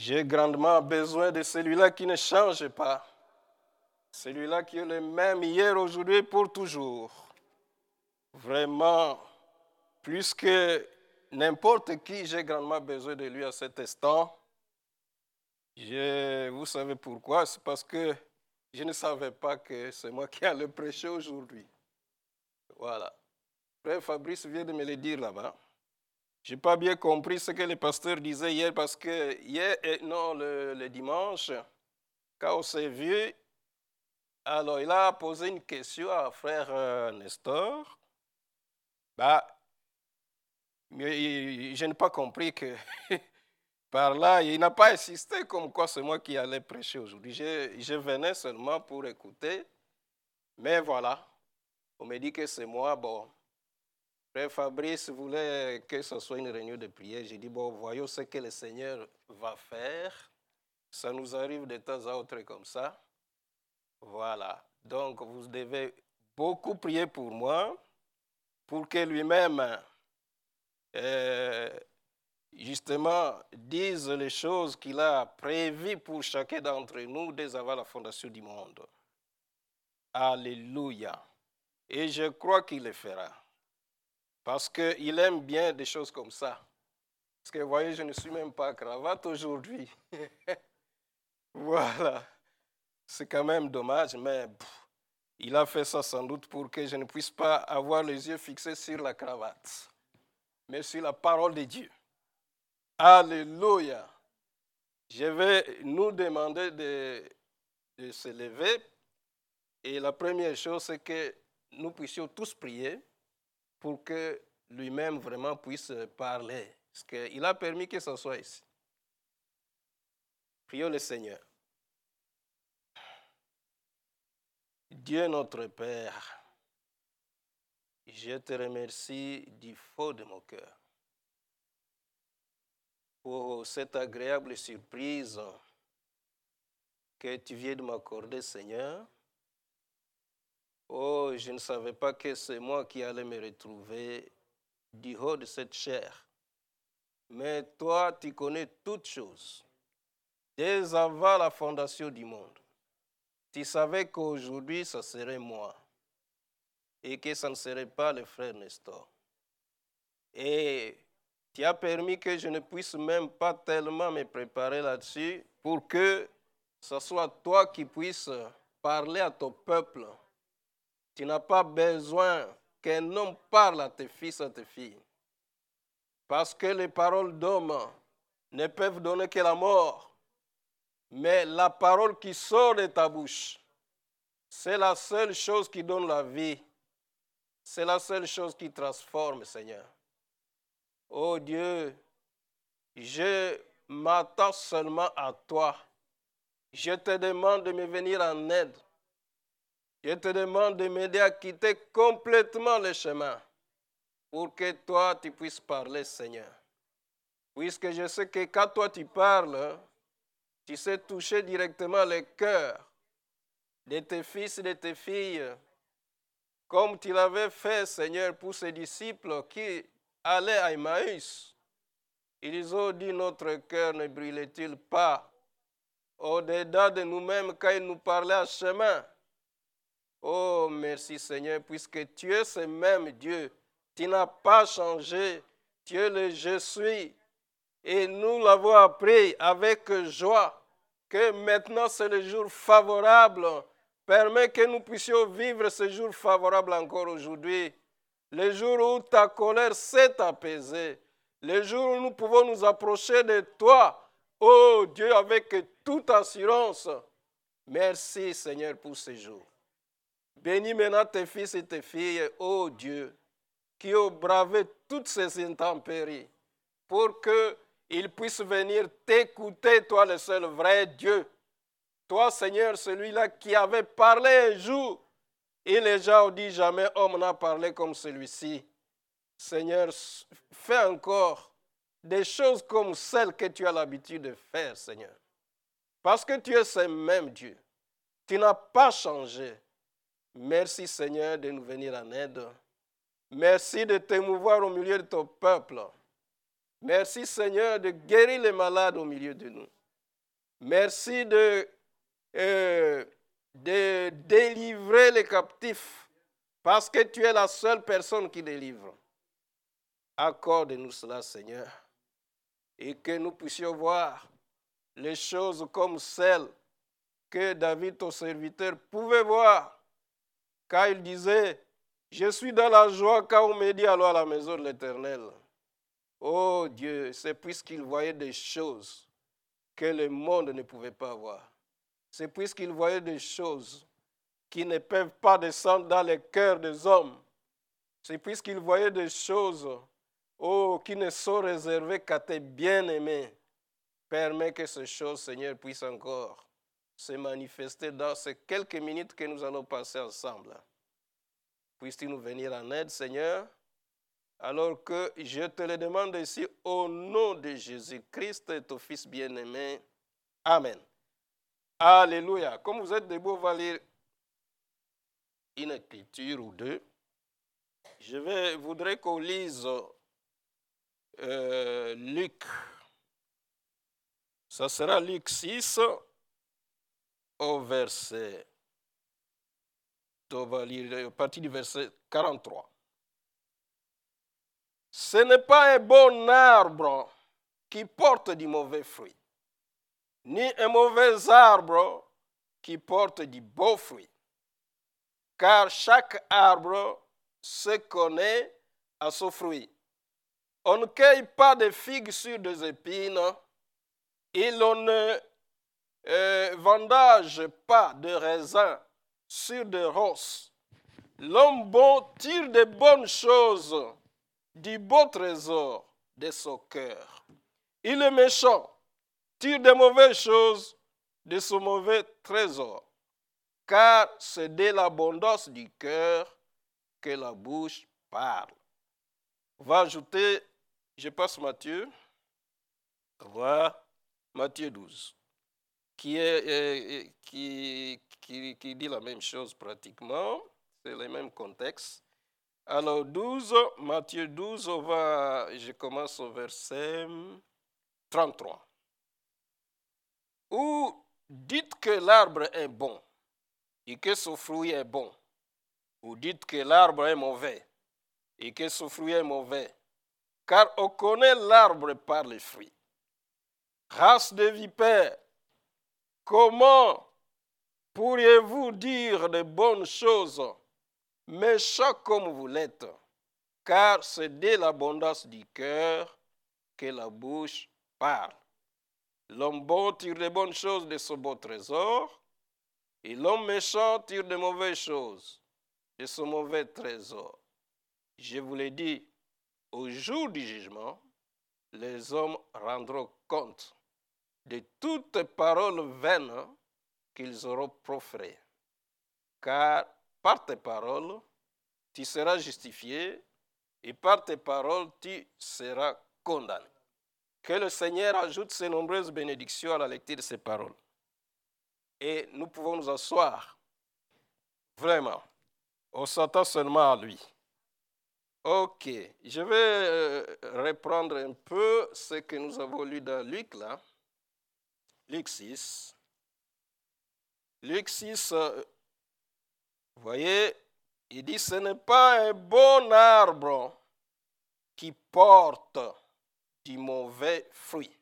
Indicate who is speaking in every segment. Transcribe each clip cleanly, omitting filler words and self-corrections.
Speaker 1: J'ai grandement besoin de celui-là qui ne change pas. Celui-là qui est le même hier, aujourd'hui et pour toujours. Vraiment, plus que n'importe qui, j'ai grandement besoin de lui à cet instant. Vous savez pourquoi? C'est parce que je ne savais pas que c'est moi qui allais prêcher aujourd'hui. Voilà. Frère Fabrice vient de me le dire là-bas. Je n'ai pas bien compris ce que le pasteur disait hier parce que le dimanche, quand on s'est vu, alors il a posé une question à frère Nestor. Je n'ai pas compris que par là, il n'a pas insisté comme quoi c'est moi qui allais prêcher aujourd'hui. Je venais seulement pour écouter. Mais voilà, on me dit que c'est moi. Bon, frère Fabrice voulait que ce soit une réunion de prière. J'ai dit, bon, voyons ce que le Seigneur va faire. Ça nous arrive de temps à autre comme ça. Voilà. Donc, vous devez beaucoup prier pour moi, pour que lui-même, justement, dise les choses qu'il a prévues pour chacun d'entre nous dès avant la fondation du monde. Alléluia. Et je crois qu'il le fera. Parce qu'il aime bien des choses comme ça. Parce que, vous voyez, je ne suis même pas à cravate aujourd'hui. Voilà. C'est quand même dommage, mais il a fait ça sans doute pour que je ne puisse pas avoir les yeux fixés sur la cravate, mais sur la parole de Dieu. Alléluia. Je vais nous demander de se lever. Et la première chose, c'est que nous puissions tous prier pour que lui-même vraiment puisse parler. Parce qu'il a permis que ce soit ici. Prions le Seigneur. Dieu notre Père, je te remercie du fond de mon cœur pour cette agréable surprise que tu viens de m'accorder, Seigneur. Oh, je ne savais pas que c'est moi qui allais me retrouver du haut de cette chair. Mais toi, tu connais toutes choses. Dès avant la fondation du monde, tu savais qu'aujourd'hui, ça serait moi et que ça ne serait pas le frère Nestor. Et tu as permis que je ne puisse même pas tellement me préparer là-dessus pour que ce soit toi qui puisses parler à ton peuple. Tu n'as pas besoin qu'un homme parle à tes fils, à tes filles. Parce que les paroles d'hommes ne peuvent donner que la mort. Mais la parole qui sort de ta bouche, c'est la seule chose qui donne la vie. C'est la seule chose qui transforme, Seigneur. Oh Dieu, je m'attends seulement à toi. Je te demande de me venir en aide. Je te demande de m'aider à quitter complètement le chemin pour que toi, tu puisses parler, Seigneur. Puisque je sais que quand toi, tu parles, tu sais toucher directement le cœur de tes fils et de tes filles, comme tu l'avais fait, Seigneur, pour ces disciples qui allaient à Emmaüs. Ils ont dit, notre cœur ne brûlait-il pas au-dedans de nous-mêmes quand ils nous parlaient à chemin? Oh, merci Seigneur, puisque tu es ce même Dieu. Tu n'as pas changé. Tu es le je suis. Et nous l'avons appris avec joie que maintenant c'est le jour favorable. Permets que nous puissions vivre ce jour favorable encore aujourd'hui. Le jour où ta colère s'est apaisée. Le jour où nous pouvons nous approcher de toi. Oh Dieu, avec toute assurance. Merci Seigneur pour ce jour. Bénis maintenant tes fils et tes filles, ô Dieu, qui ont bravé toutes ces intempéries pour qu'ils puissent venir t'écouter, toi le seul vrai Dieu. Toi, Seigneur, celui-là qui avait parlé un jour, et les gens ont dit jamais homme n'a parlé comme celui-ci. Seigneur, fais encore des choses comme celles que tu as l'habitude de faire, Seigneur. Parce que tu es ce même Dieu. Tu n'as pas changé. Merci Seigneur de nous venir en aide. Merci de t'émouvoir au milieu de ton peuple. Merci Seigneur de guérir les malades au milieu de nous. Merci de délivrer les captifs, parce que tu es la seule personne qui délivre. Accorde-nous cela, Seigneur, et que nous puissions voir les choses comme celles que David, ton serviteur, pouvait voir, car il disait, je suis dans la joie quand on me dit allons à la maison de l'Éternel. Oh Dieu, c'est puisqu'il voyait des choses que le monde ne pouvait pas voir. C'est puisqu'il voyait des choses qui ne peuvent pas descendre dans les cœurs des hommes. C'est puisqu'il voyait des choses qui ne sont réservées qu'à tes bien-aimés. Permets que ces choses, Seigneur, puissent encore se manifester dans ces quelques minutes que nous allons passer ensemble. Puisses-tu nous venir en aide, Seigneur, alors que je te le demande ici au nom de Jésus-Christ, ton Fils bien-aimé. Amen. Alléluia. Comme vous êtes debout, on va lire une écriture ou deux. Je voudrais qu'on lise Luc. Ça sera Luc 6 au verset. On va lire à partir du verset 43. Ce n'est pas un bon arbre qui porte du mauvais fruit, ni un mauvais arbre qui porte du beau fruit. Car chaque arbre se connaît à son fruit. On ne cueille pas de figues sur des épines, et l'on ne vendage pas de raisins sur des ronces. L'homme bon tire de bonnes choses du beau trésor de son cœur. Et le méchant tire de mauvaises choses de son mauvais trésor. Car c'est de l'abondance du cœur que la bouche parle. On va ajouter, je passe Matthieu. Voilà, Matthieu 12, qui dit la même chose pratiquement, c'est le même contexte. Alors 12, Matthieu 12, je commence au verset 33. Ou dites que l'arbre est bon et que son fruit est bon, ou dites que l'arbre est mauvais et que son fruit est mauvais, car on connaît l'arbre par les fruits. Race de vipères, comment pourriez-vous dire de bonnes choses, méchants comme vous l'êtes? Car c'est de l'abondance du cœur que la bouche parle. L'homme bon tire de bonnes choses de son beau trésor, et l'homme méchant tire de mauvaises choses de son mauvais trésor. Je vous l'ai dit, au jour du jugement, les hommes rendront compte de toutes paroles vaines qu'ils auront proférées. Car par tes paroles, tu seras justifié, et par tes paroles, tu seras condamné. Que le Seigneur ajoute ses nombreuses bénédictions à la lecture de ces paroles. Et nous pouvons nous asseoir. Vraiment. On s'attend seulement à lui. Ok. Je vais reprendre un peu ce que nous avons lu dans Luc, là. Luc 6. Luc 6, vous voyez, il dit, ce n'est pas un bon arbre qui porte du mauvais fruit,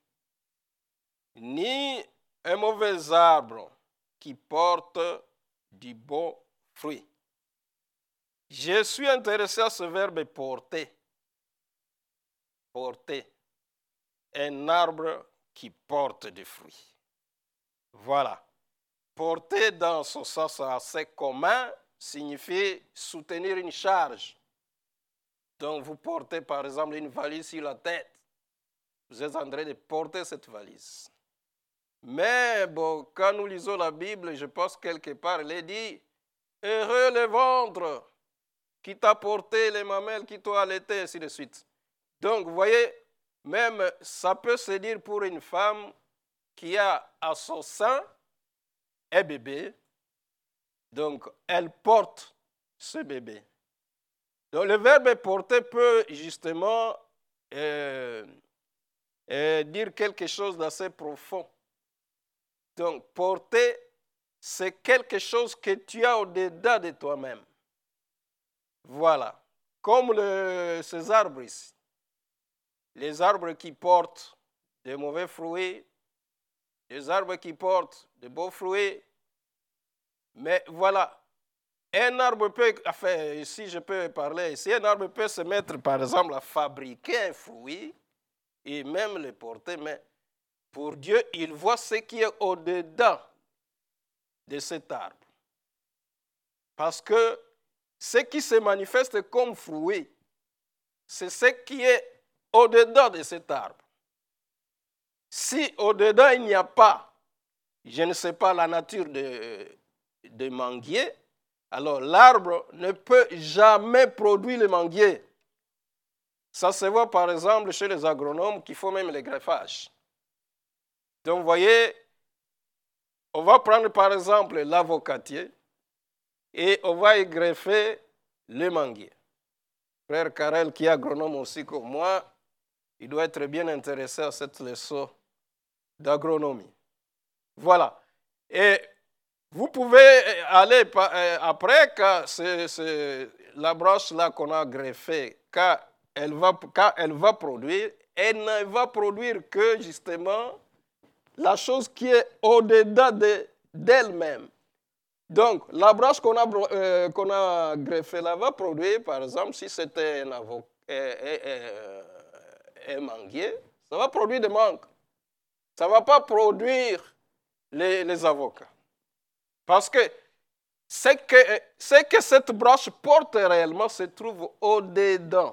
Speaker 1: ni un mauvais arbre qui porte du bon fruit. Je suis intéressé à ce verbe porter. Porter. Un arbre qui porte des fruits. Voilà. Porter dans son sens assez commun signifie soutenir une charge. Donc vous portez par exemple une valise sur la tête. Vous êtes en train de porter cette valise. Mais bon, quand nous lisons la Bible, je pense quelque part, il est dit, heureux le ventre qui t'a porté, les mamelles qui t'ont allaité, ainsi de suite. Donc vous voyez, même ça peut se dire pour une femme qui a à son sein un bébé, donc elle porte ce bébé. Donc le verbe porter peut justement dire quelque chose d'assez profond. Donc, porter, c'est quelque chose que tu as au-dedans de toi-même. Voilà. Comme ces arbres ici. Les arbres qui portent de mauvais fruits, les arbres qui portent de beaux fruits. Mais voilà. Un arbre peut, enfin, si je peux parler ici, un arbre peut se mettre, par exemple, à fabriquer un fruit et même le porter, mais pour Dieu, il voit ce qui est au-dedans de cet arbre. Parce que ce qui se manifeste comme fruit, c'est ce qui est au-dedans de cet arbre. Si au-dedans il n'y a pas, je ne sais pas la nature de manguier, alors l'arbre ne peut jamais produire le manguier. Ça se voit par exemple chez les agronomes qui font même les greffages. Donc vous voyez, on va prendre par exemple l'avocatier et on va y greffer le manguier. Frère Karel, qui est agronome aussi comme moi, il doit être bien intéressé à cette leçon d'agronomie. Voilà. Et vous pouvez aller après, quand c'est la branche là qu'on a greffée, quand elle va produire, elle ne va produire que justement la chose qui est au-dedans d'elle-même. Donc, la branche qu'on a greffée là va produire, par exemple, si c'était un manguier, ça va produire des mangues. Ça ne va pas produire les avocats. Parce que ce que cette branche porte réellement se trouve au-dedans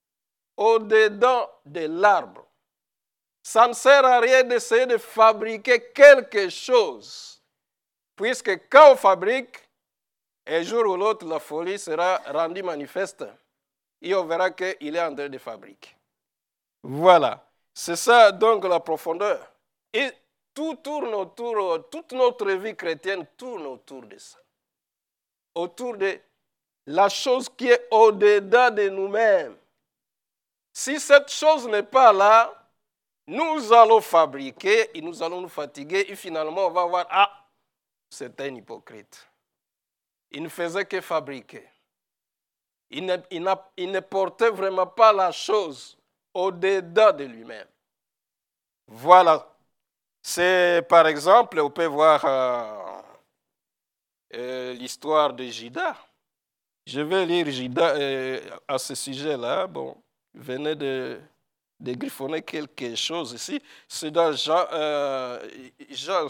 Speaker 1: de l'arbre. Ça ne sert à rien d'essayer de fabriquer quelque chose, puisque quand on fabrique, un jour ou l'autre, la folie sera rendue manifeste et on verra qu'il est en train de fabriquer. Voilà. C'est ça donc la profondeur. Et tout tourne autour, toute notre vie chrétienne tourne autour de ça. Autour de la chose qui est au-dedans de nous-mêmes. Si cette chose n'est pas là, nous allons fabriquer et nous allons nous fatiguer et finalement on va voir, ah, c'était un hypocrite. Il ne faisait que fabriquer. Il ne portait vraiment pas la chose au-dedans de lui-même. Voilà. C'est par exemple, on peut voir l'histoire de Judas. Je vais lire Judas à ce sujet-là. Bon, venez de griffonner quelque chose ici. C'est dans Jean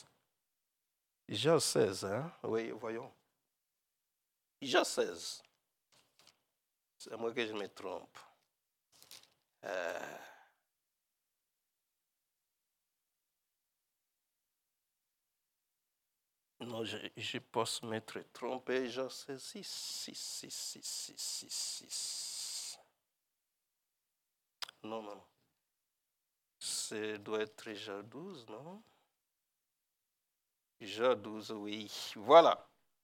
Speaker 1: 16. Hein? Oui, voyons. Jean 16. C'est à moi que je me trompe. Non, je pense m'être trompé. Jean 16, 6. Non. Ça doit être Jean 12, non? Jean 12, oui. Voilà.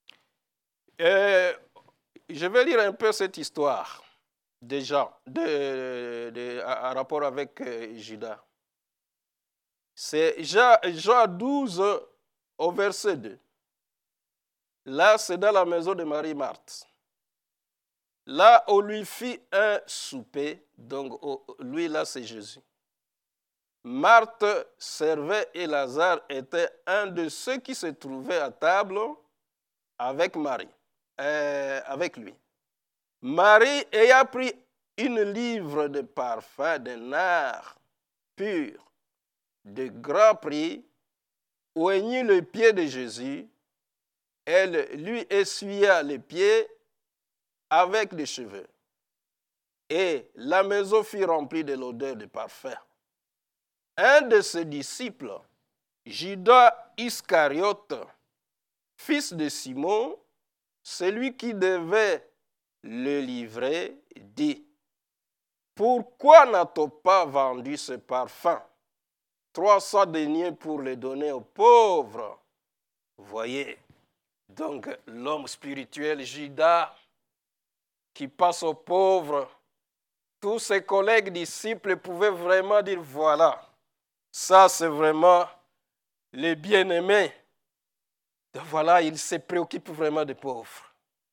Speaker 1: Je vais lire un peu cette histoire déjà, en rapport avec Judas. C'est Jean 12 au verset 2. Là, c'est dans la maison de Marie-Marthe. Là, on lui fit un souper. Donc, lui, là, c'est Jésus. Marthe servait et Lazare était un de ceux qui se trouvaient à table avec avec lui. Marie ayant pris une livre de parfum de nard pur, de grand prix, oignit le pied de Jésus. Elle lui essuya les pieds avec des cheveux. Et la maison fut remplie de l'odeur de parfum. Un de ses disciples, Judas Iscariote, fils de Simon, celui qui devait le livrer, dit: pourquoi n'a-t-on pas vendu ce parfum 300 deniers pour le donner aux pauvres? Voyez, donc l'homme spirituel Judas qui passe aux pauvres, tous ses collègues disciples pouvaient vraiment dire, voilà, ça c'est vraiment les bien-aimés. Voilà, il se préoccupe vraiment des pauvres.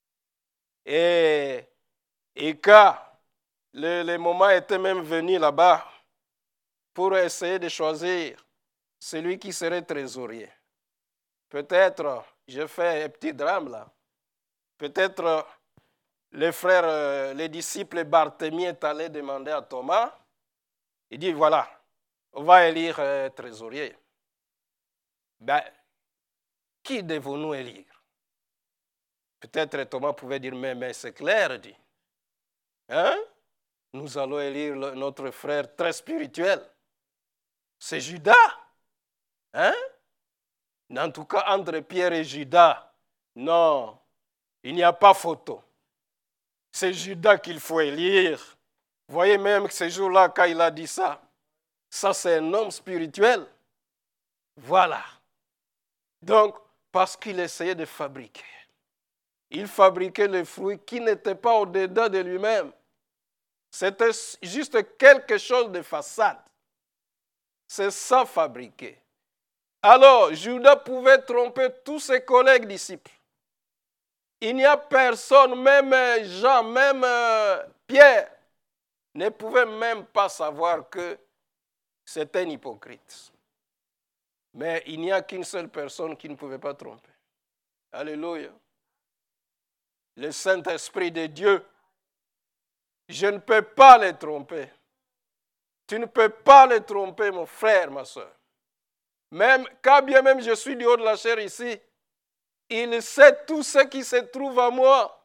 Speaker 1: Et quand le moment était même venu là-bas pour essayer de choisir celui qui serait trésorier. Peut-être, je fais un petit drame là, peut-être les frères, les disciples Barthélemy est allé demander à Thomas, il dit voilà, on va élire trésorier. Ben, qui devons-nous élire? Peut-être Thomas pouvait dire, mais c'est clair, dit. Hein? Nous allons élire notre frère très spirituel. C'est Judas. Hein? En tout cas, entre Pierre et Judas, non, il n'y a pas photo. C'est Judas qu'il faut élire. Vous voyez même que ce jour-là, quand il a dit ça, c'est un homme spirituel. Voilà. Donc, parce qu'il essayait de fabriquer. Il fabriquait les fruits qui n'étaient pas au-dedans de lui-même. C'était juste quelque chose de façade. C'est ça fabriquer. Alors, Judas pouvait tromper tous ses collègues disciples. Il n'y a personne, même Jean, même Pierre, ne pouvait même pas savoir que c'était un hypocrite. Mais il n'y a qu'une seule personne qui ne pouvait pas tromper. Alléluia. Le Saint-Esprit de Dieu. Je ne peux pas les tromper. Tu ne peux pas les tromper, mon frère, ma soeur. Même, quand bien même je suis du haut de la chair ici, il sait tout ce qui se trouve à moi.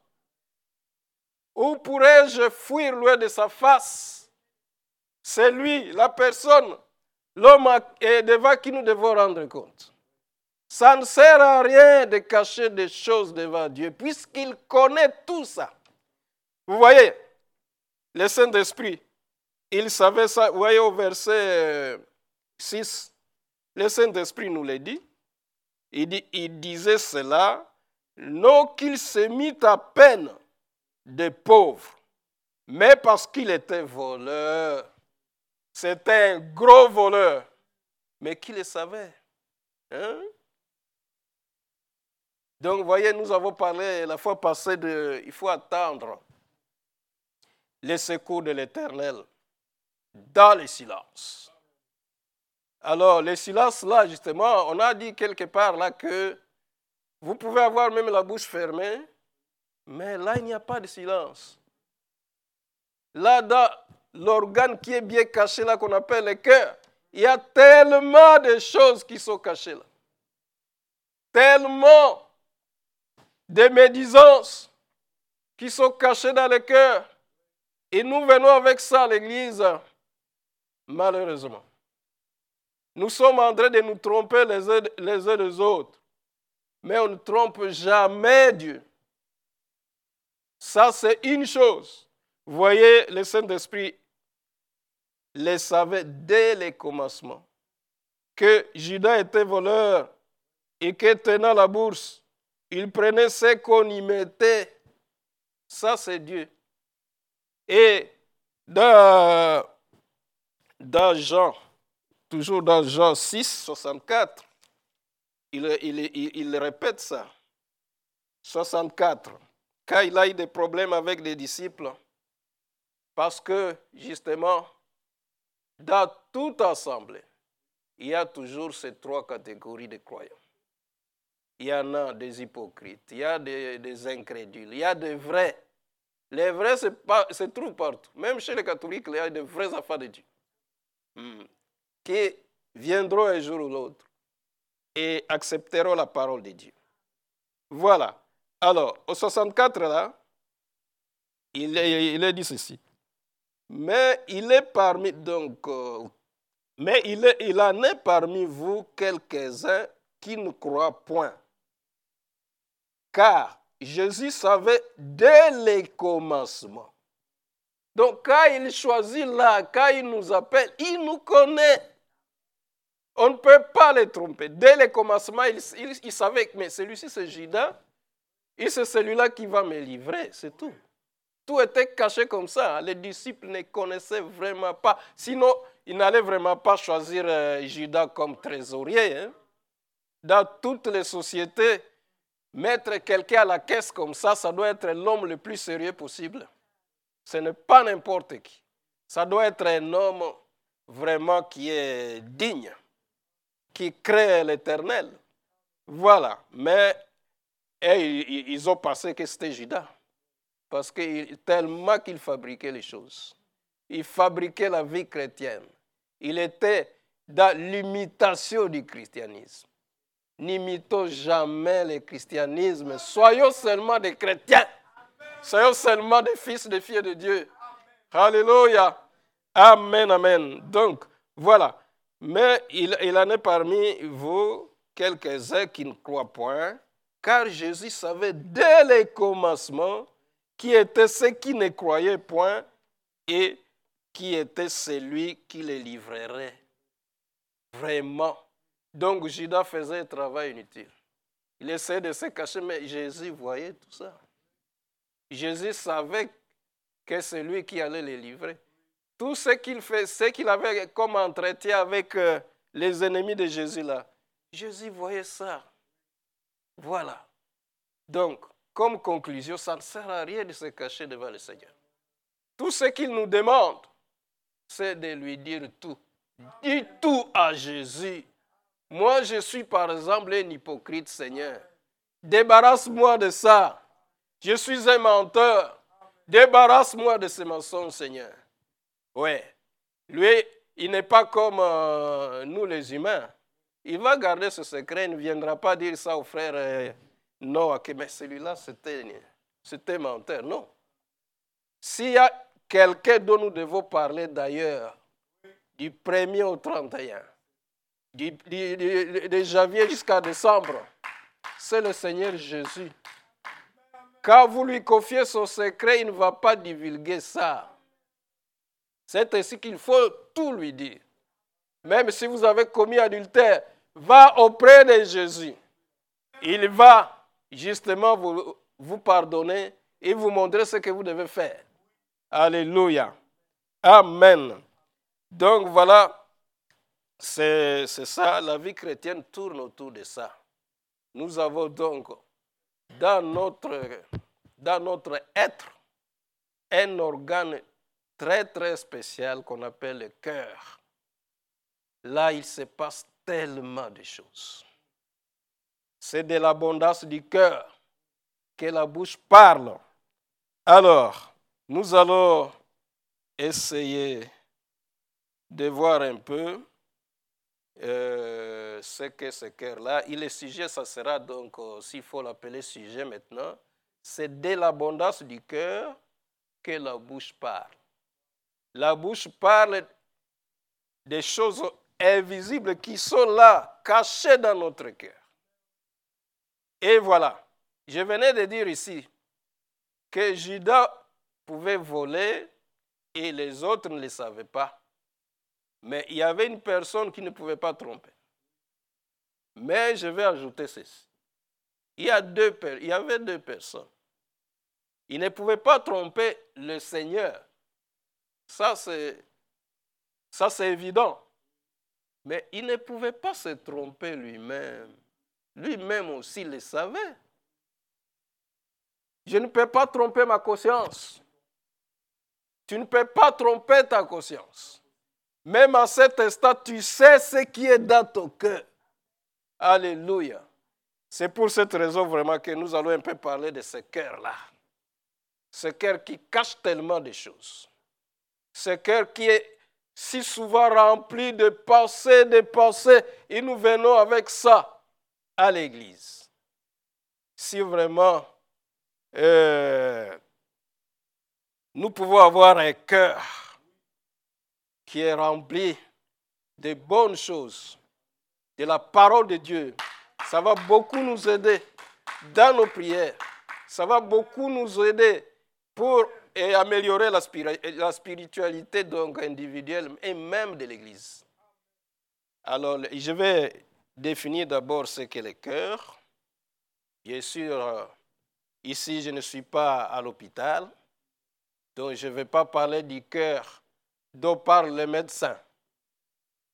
Speaker 1: Où pourrais-je fuir loin de sa face? C'est lui, la personne, l'homme devant qui nous devons rendre compte. Ça ne sert à rien de cacher des choses devant Dieu, puisqu'il connaît tout ça. Vous voyez, le Saint-Esprit, il savait ça. Vous voyez au verset 6, le Saint-Esprit nous l'a dit. Il disait cela, non qu'il se mit à peine des pauvres, mais parce qu'il était voleur. C'était un gros voleur, mais qui le savait? Hein? Donc, vous voyez, nous avons parlé la fois passée il faut attendre les secours de l'Éternel dans le silence. Alors, le silence là, justement, on a dit quelque part là que vous pouvez avoir même la bouche fermée, mais là, il n'y a pas de silence. Là, dans l'organe qui est bien caché là, qu'on appelle le cœur, il y a tellement de choses qui sont cachées là. Tellement de médisances qui sont cachées dans le cœur. Et nous venons avec ça à l'église, malheureusement. Nous sommes en train de nous tromper les uns les autres. Mais on ne trompe jamais Dieu. Ça, c'est une chose. Vous voyez, le Saint-Esprit le savait dès le commencement que Judas était voleur et que tenant la bourse, il prenait ce qu'on y mettait. Ça, c'est Dieu. Et dans Jean, toujours dans Jean 6, 64, il répète ça. 64. Quand il a eu des problèmes avec les disciples, parce que, justement, dans toute assemblée, il y a toujours ces trois catégories de croyants. Il y en a des hypocrites, il y a des incrédules, il y a des vrais. Les vrais se trouvent partout. Même chez les catholiques, il y a des vrais enfants de Dieu qui viendront un jour ou l'autre et accepteront la parole de Dieu. Voilà. Alors, au 64, là, il est dit ceci. Mais il est parmi, il en est parmi vous quelques-uns qui ne croient point. Car Jésus savait dès le commencement. Donc, quand il choisit là, quand il nous appelle, il nous connaît. On ne peut pas les tromper. Dès le commencement, il savait que mais celui-ci, c'est Judas. Et c'est celui-là qui va me livrer, c'est tout. Tout était caché comme ça. Les disciples ne connaissaient vraiment pas. Sinon, ils n'allaient vraiment pas choisir Judas comme trésorier. Hein? Dans toutes les sociétés, mettre quelqu'un à la caisse comme ça doit être l'homme le plus sérieux possible. Ce n'est pas n'importe qui. Ça doit être un homme vraiment qui est digne, qui crée l'Éternel. Voilà. Mais ils ont pensé que c'était Judas. Parce que tellement qu'il fabriquait les choses. Il fabriquait la vie chrétienne. Il était dans l'imitation du christianisme. N'imitons jamais le christianisme. Soyons seulement des chrétiens. Soyons seulement des fils, des filles de Dieu. Alléluia. Amen, amen. Donc, voilà. Mais il en est parmi vous quelques-uns qui ne croient point, car Jésus savait dès le commencement qui était ceux qui ne croyaient point et qui était celui qui les livrerait. Vraiment. Donc, Judas faisait un travail inutile. Il essayait de se cacher, mais Jésus voyait tout ça. Jésus savait que c'est lui qui allait les livrer. Tout ce qu'il fait, ce qu'il avait comme entretien avec les ennemis de Jésus là, Jésus voyait ça. Voilà. Donc, comme conclusion, ça ne sert à rien de se cacher devant le Seigneur. Tout ce qu'il nous demande, c'est de lui dire tout. Dis tout à Jésus. Moi, je suis par exemple un hypocrite, Seigneur. Débarrasse-moi de ça. Je suis un menteur. Débarrasse-moi de ces mensonges, Seigneur. Oui. Lui, il n'est pas comme nous les humains. Il va garder ce secret. Il ne viendra pas dire ça au frère Noah. Mais celui-là, c'était menteur. Non. S'il y a quelqu'un dont nous devons parler d'ailleurs, du 1er au 31, de janvier jusqu'à décembre, c'est le Seigneur Jésus. Quand vous lui confiez son secret, il ne va pas divulguer ça. C'est ainsi qu'il faut tout lui dire. Même si vous avez commis adultère, va auprès de Jésus. Il va justement vous pardonner et vous montrer ce que vous devez faire. Alléluia. Amen. Donc voilà, c'est ça, la vie chrétienne tourne autour de ça. Nous avons donc dans notre être un organe très très spécial qu'on appelle le cœur. Là, il se passe tellement de choses. C'est de l'abondance du cœur que la bouche parle. Alors, nous allons essayer de voir un peu ce que ce cœur-là. Et le sujet, ça sera donc, s'il faut l'appeler sujet maintenant, c'est de l'abondance du cœur que la bouche parle. La bouche parle des choses invisibles qui sont là, cachées dans notre cœur. Et voilà, je venais de dire ici que Judas pouvait voler et les autres ne le savaient pas. Mais il y avait une personne qui ne pouvait pas tromper. Mais je vais ajouter ceci. Il y avait deux personnes. Il ne pouvait pas tromper le Seigneur. Ça, c'est évident. Mais il ne pouvait pas se tromper lui-même. Lui-même aussi le savait. Je ne peux pas tromper ma conscience. Tu ne peux pas tromper ta conscience. Même à cet instant, tu sais ce qui est dans ton cœur. Alléluia. C'est pour cette raison vraiment que nous allons un peu parler de ce cœur-là. Ce cœur qui cache tellement de choses. Ce cœur qui est si souvent rempli de pensées, et nous venons avec ça à l'église. Si vraiment nous pouvons avoir un cœur qui est rempli de bonnes choses, de la parole de Dieu, ça va beaucoup nous aider dans nos prières. Ça va beaucoup nous aider pour améliorer la spiritualité donc individuelle et même de l'Église. Alors, je vais définir d'abord ce qu'est le cœur. Bien sûr, ici, je ne suis pas à l'hôpital, donc je ne vais pas parler du cœur dont parlent les médecins.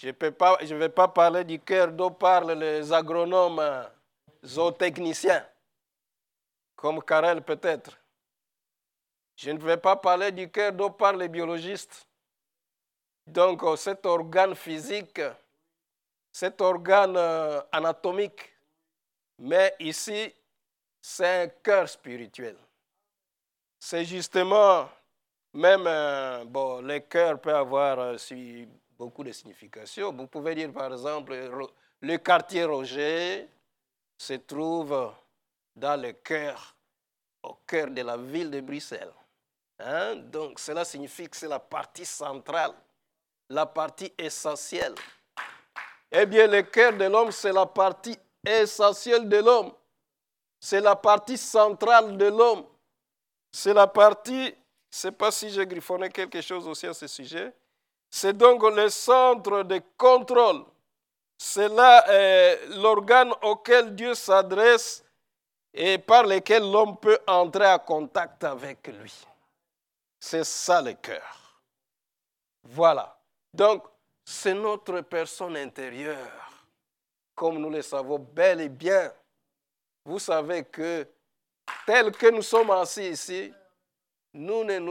Speaker 1: Je ne vais pas parler du cœur dont parlent les agronomes zootechniciens, comme Karel peut-être. Je ne vais pas parler du cœur dont parlent les biologistes. Donc cet organe physique, cet organe anatomique, mais ici, c'est un cœur spirituel. C'est justement, même, le cœur peut avoir beaucoup de significations. Vous pouvez dire par exemple, le quartier Roger se trouve dans le cœur, au cœur de la ville de Bruxelles. Hein? Donc cela signifie que c'est la partie centrale, la partie essentielle. Eh bien, le cœur de l'homme, c'est la partie essentielle de l'homme. C'est la partie centrale de l'homme. C'est la partie, je ne sais pas si j'ai griffonné quelque chose aussi à ce sujet. C'est donc le centre de contrôle. C'est là l'organe auquel Dieu s'adresse et par lequel l'homme peut entrer en contact avec lui. C'est ça le cœur. Voilà. Donc, c'est notre personne intérieure. Comme nous le savons bel et bien. Vous savez que tel que nous sommes assis ici, nous ne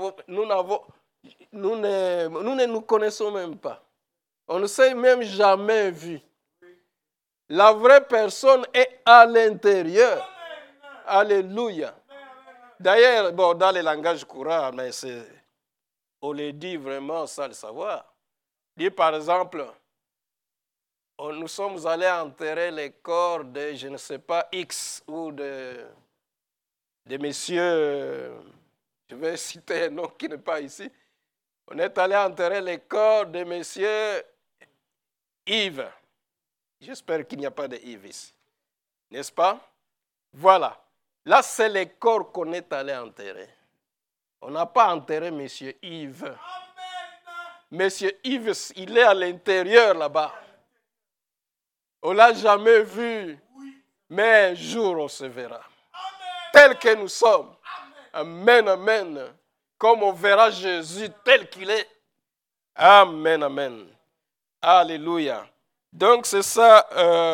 Speaker 1: nous connaissons même pas. On ne s'est même jamais vu. La vraie personne est à l'intérieur. Alléluia. D'ailleurs, dans les langages courants, mais on le dit vraiment sans le savoir. Dit par exemple, nous sommes allés enterrer les corps de, je ne sais pas, X ou de messieurs, je vais citer un nom qui n'est pas ici. On est allé enterrer les corps de messieurs Yves. J'espère qu'il n'y a pas de Yves ici. N'est-ce pas? Voilà. Là, c'est les corps qu'on est allé enterrer. On n'a pas enterré monsieur Yves. Monsieur Yves, il est à l'intérieur là-bas. On ne l'a jamais vu. Mais un jour, on se verra. Tel que nous sommes. Amen, amen. Comme on verra Jésus tel qu'il est. Amen, amen. Alléluia. Donc c'est ça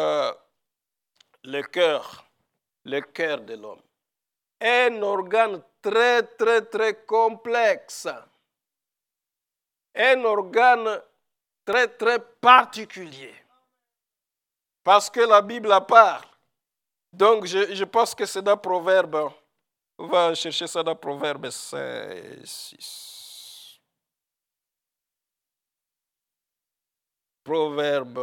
Speaker 1: le cœur de l'homme. Un organe très, très, très complexe. Un organe très, très particulier. Parce que la Bible en parle. Donc je pense que c'est dans Proverbe. On va chercher ça dans Proverbe 6. Proverbe.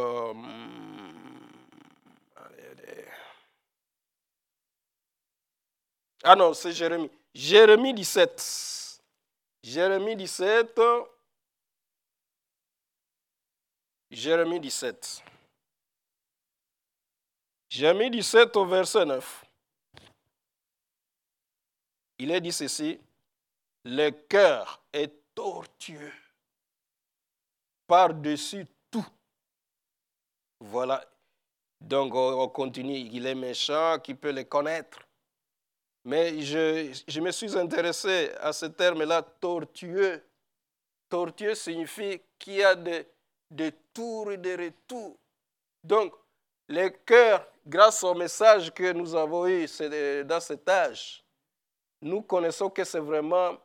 Speaker 1: Ah non, c'est Jérémie. Jérémie 17. Jérémie 17. Jérémie 17. Jérémie 17 au verset 9. Il est dit ceci, le cœur est tortueux par-dessus tout. Voilà. Donc on continue, il est méchant, qui peut le connaître. Mais je me suis intéressé à ce terme-là, tortueux. Tortueux signifie qu'il y a des tours et des retours. Donc, le cœur, grâce au message que nous avons eu dans cet âge, nous connaissons que c'est vraiment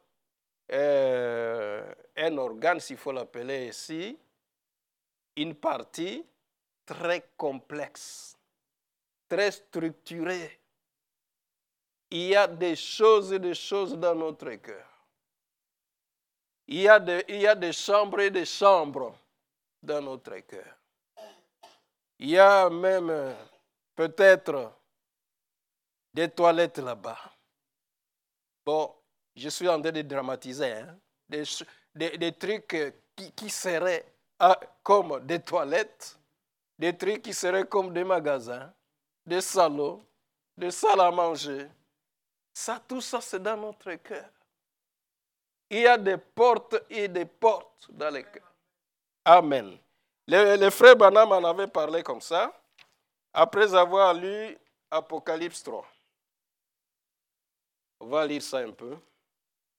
Speaker 1: un organe, s'il faut l'appeler ici, une partie très complexe, très structurée. Il y a des choses et des choses dans notre cœur. Il y a des chambres et des chambres dans notre cœur. Il y a même peut-être des toilettes là-bas. Bon, je suis en train de dramatiser. Hein? Des trucs qui seraient comme des toilettes, des trucs qui seraient comme des magasins, des salons, des salles à manger. Ça, tout ça, c'est dans notre cœur. Il y a des portes et des portes dans le cœur. Amen. Les frères Branham en avaient parlé comme ça, après avoir lu Apocalypse 3. On va lire ça un peu.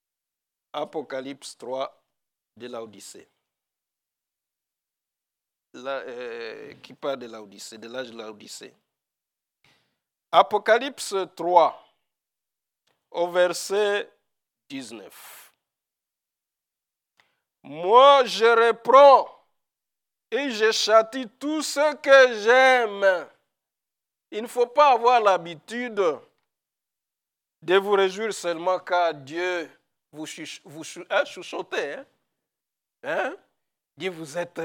Speaker 1: Apocalypse 3 de l'Odyssée. qui parle de l'Odyssée, de l'âge de l'Odyssée. Apocalypse 3, au verset 19. Moi, je reprends et je châtie tout ce que j'aime. Il ne faut pas avoir l'habitude de vous réjouir seulement car Dieu vous chuchotez. Hein? Dit vous êtes,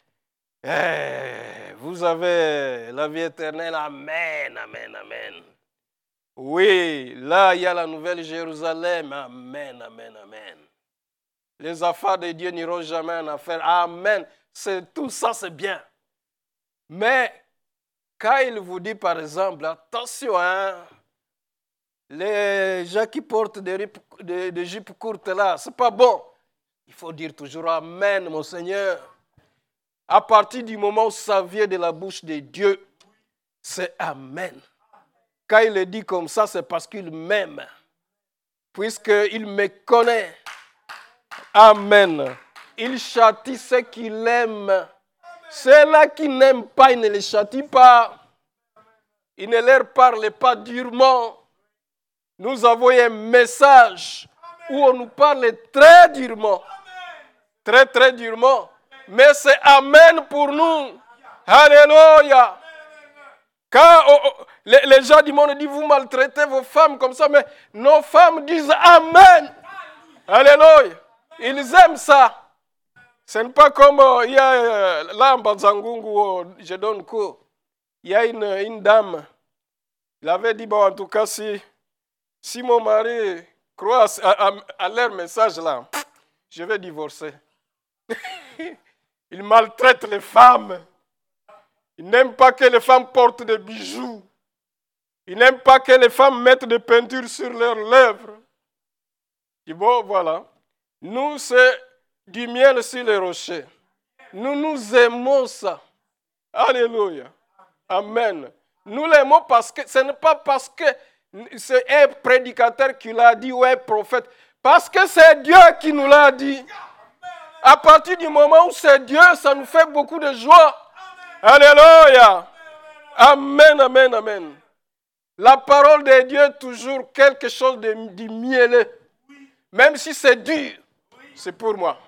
Speaker 1: vous avez la vie éternelle. Amen, amen, amen. Oui, là il y a la nouvelle Jérusalem. Amen, amen, amen. Les affaires de Dieu n'iront jamais en affaire. Amen. Tout ça, c'est bien. Mais quand il vous dit, par exemple, attention, hein, les gens qui portent des jupes courtes là, c'est pas bon. Il faut dire toujours Amen, mon Seigneur. À partir du moment où ça vient de la bouche de Dieu, c'est Amen. Quand il le dit comme ça, c'est parce qu'il m'aime. Puisqu'il me connaît. Amen. Il châtie ceux qu'il aime. Ceux-là qui n'aiment pas, il ne les châtie pas. Il ne leur parle pas durement. Nous avons un message où on nous parle très durement. Très, très durement. Mais c'est Amen pour nous. Alléluia. Quand les gens du monde disent, vous maltraitez vos femmes comme ça, mais nos femmes disent Amen. Alléluia. Ils aiment ça. Ce n'est pas comme il y a là en Banzangungu, je donne cours. Il y a une dame. Il avait dit, bon, en tout cas, si mon mari croit à leur message là, je vais divorcer. Il maltraite les femmes. Il n'aime pas que les femmes portent des bijoux. Il n'aime pas que les femmes mettent des peintures sur leurs lèvres. Et bon, voilà. Nous, c'est du miel sur les rochers. Nous aimons ça. Alléluia. Amen. Nous l'aimons parce que ce n'est pas parce que c'est un prédicateur qui l'a dit ou un prophète. Parce que c'est Dieu qui nous l'a dit. À partir du moment où c'est Dieu, ça nous fait beaucoup de joie. Alléluia. Amen, amen, amen. La parole de Dieu est toujours quelque chose de mielleux. Même si c'est dur, c'est pour moi.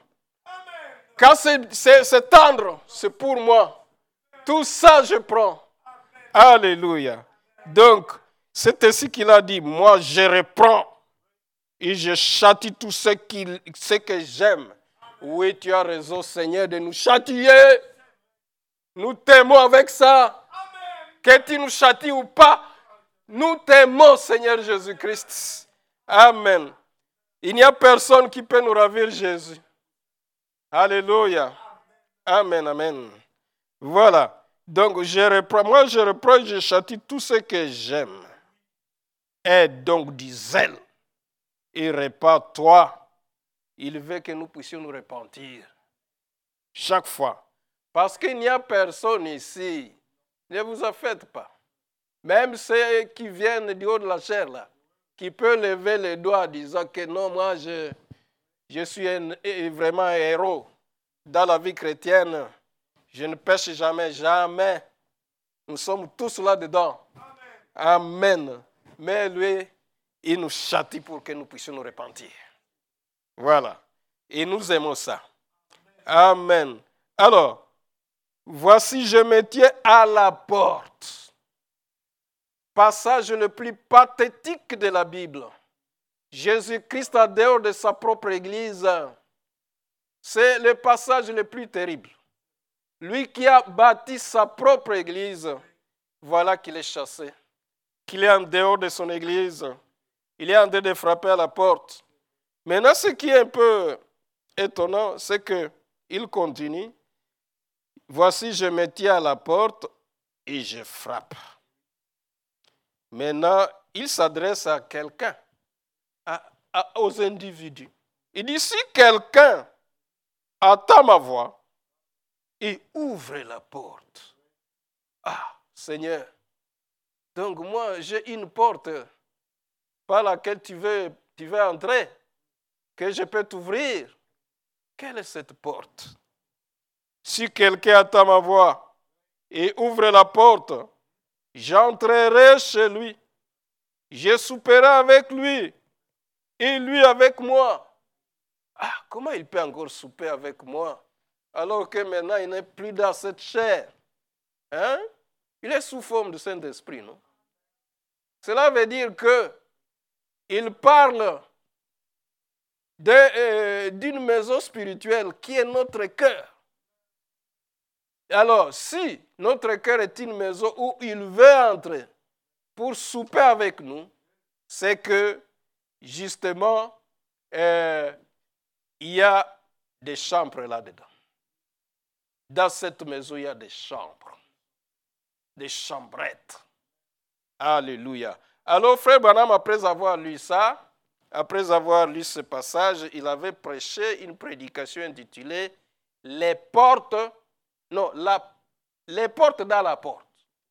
Speaker 1: Quand c'est tendre, c'est pour moi. Tout ça, je prends. Alléluia. Donc, c'est ainsi qu'il a dit, moi, je reprends et je châtie tout ce que j'aime. Oui, tu as raison, Seigneur, de nous châtier. Nous t'aimons avec ça. Que tu nous châties ou pas, nous t'aimons, Seigneur Jésus-Christ. Amen. Il n'y a personne qui peut nous ravir Jésus. Alléluia. Amen, amen. Voilà. Donc, je reprends, je châtie tout ce que j'aime. Aie donc du zèle. Et répare-toi. Il veut que nous puissions nous repentir. Chaque fois. Parce qu'il n'y a personne ici. Ne vous en faites pas. Même ceux qui viennent du haut de la chair, là, qui peut lever les doigts en disant que non, moi, je suis vraiment un héros dans la vie chrétienne. Je ne pêche jamais, jamais. Nous sommes tous là-dedans. Amen. Mais lui, il nous châtie pour que nous puissions nous repentir. Voilà. Et nous aimons ça. Amen. Alors, voici, je me tiens à la porte. Passage le plus pathétique de la Bible. Jésus-Christ en dehors de sa propre église. C'est le passage le plus terrible. Lui qui a bâti sa propre église, voilà qu'il est chassé. Qu'il est en dehors de son église. Il est en train de frapper à la porte. Maintenant, ce qui est un peu étonnant, c'est qu'il continue. Voici, je me tiens à la porte et je frappe. Maintenant, il s'adresse à quelqu'un, aux individus. Il dit, si quelqu'un entend ma voix et ouvre la porte. Ah, Seigneur, donc moi, j'ai une porte par laquelle tu veux entrer, que je peux t'ouvrir. Quelle est cette porte? Si quelqu'un attend ma voix et ouvre la porte, j'entrerai chez lui. Je souperai avec lui et lui avec moi. Ah, comment il peut encore souper avec moi alors que maintenant il n'est plus dans cette chair? Hein? Il est sous forme de Saint-Esprit, non? Cela veut dire qu'il parle d'une maison spirituelle qui est notre cœur. Alors, si notre cœur est une maison où il veut entrer pour souper avec nous, c'est que, justement, il y a des chambres là-dedans. Dans cette maison, il y a des chambres, des chambrettes. Alléluia. Alors, frère Branham, après avoir lu ça, après avoir lu ce passage, il avait prêché une prédication intitulée « Les portes dans la porte ».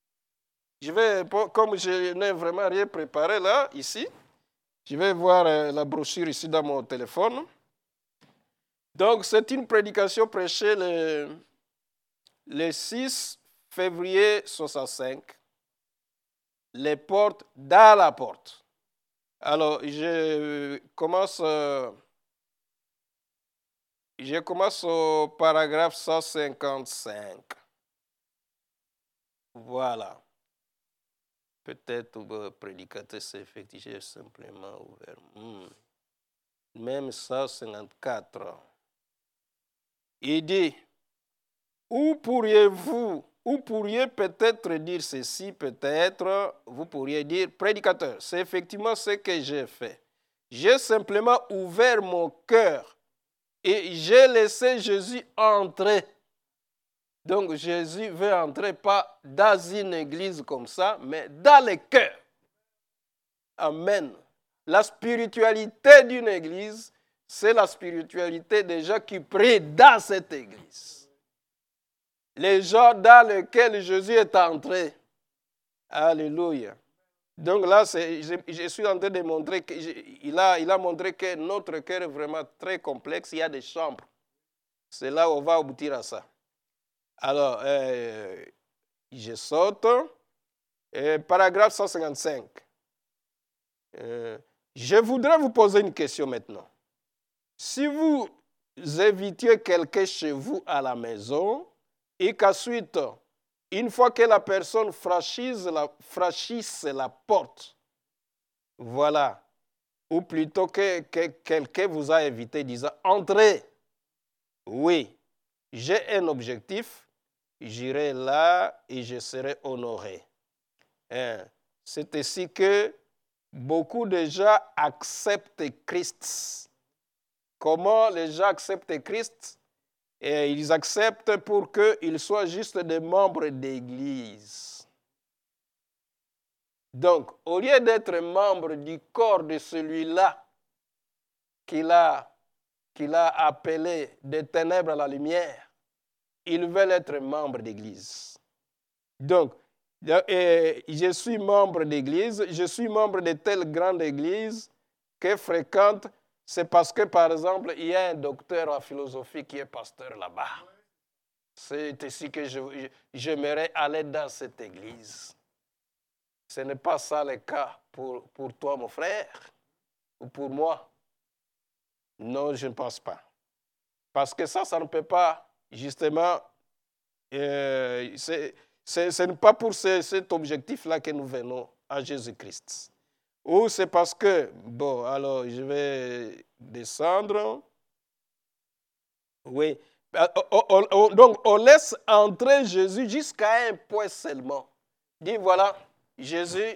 Speaker 1: Comme je n'ai vraiment rien préparé là, ici, je vais voir la brochure ici dans mon téléphone. Donc, c'est une prédication prêchée le 6 février 65. Les portes dans la porte. Alors, je commence au paragraphe 155. Voilà. Peut-être le prédicateur s'est effectué simplement ouvert. Même 154. Il dit, où pourriez peut-être dire ceci, peut-être, vous pourriez dire, prédicateur, c'est effectivement ce que j'ai fait. J'ai simplement ouvert mon cœur et j'ai laissé Jésus entrer. Donc Jésus veut entrer pas dans une église comme ça, mais dans le cœur. Amen. La spiritualité d'une église, c'est la spiritualité des gens qui prient dans cette église. Les gens dans lesquels Jésus est entré. Alléluia. Donc là, je suis en train de montrer qu'il a montré que notre cœur est vraiment très complexe. Il y a des chambres. C'est là où on va aboutir à ça. Alors, je saute. Paragraphe 155. Je voudrais vous poser une question maintenant. Si vous invitiez quelqu'un chez vous à la maison et qu'ensuite, une fois que la personne franchisse la porte, voilà, ou plutôt que quelqu'un vous a invité disant « Entrez ». Oui, j'ai un objectif, j'irai là et je serai honoré. C'est ainsi que beaucoup de gens acceptent Christ. Comment les gens acceptent Christ? Et ils acceptent pour qu'ils soient juste des membres d'église. Donc, au lieu d'être membre du corps de celui-là qu'il a appelé des ténèbres à la lumière, ils veulent être membres d'église. Donc, je suis membre d'église, je suis membre de telle grande église que fréquente. C'est parce que, par exemple, il y a un docteur en philosophie qui est pasteur là-bas. C'est ici que j'aimerais aller dans cette église. Ce n'est pas ça le cas pour toi, mon frère, ou pour moi. Non, je ne pense pas. Parce que ça ne peut pas, justement, ce n'est pas pour cet objectif-là que nous venons à Jésus-Christ. Ou c'est parce que, bon, alors je vais descendre. Oui. Donc, on laisse entrer Jésus jusqu'à un point seulement. Dis, voilà, Jésus,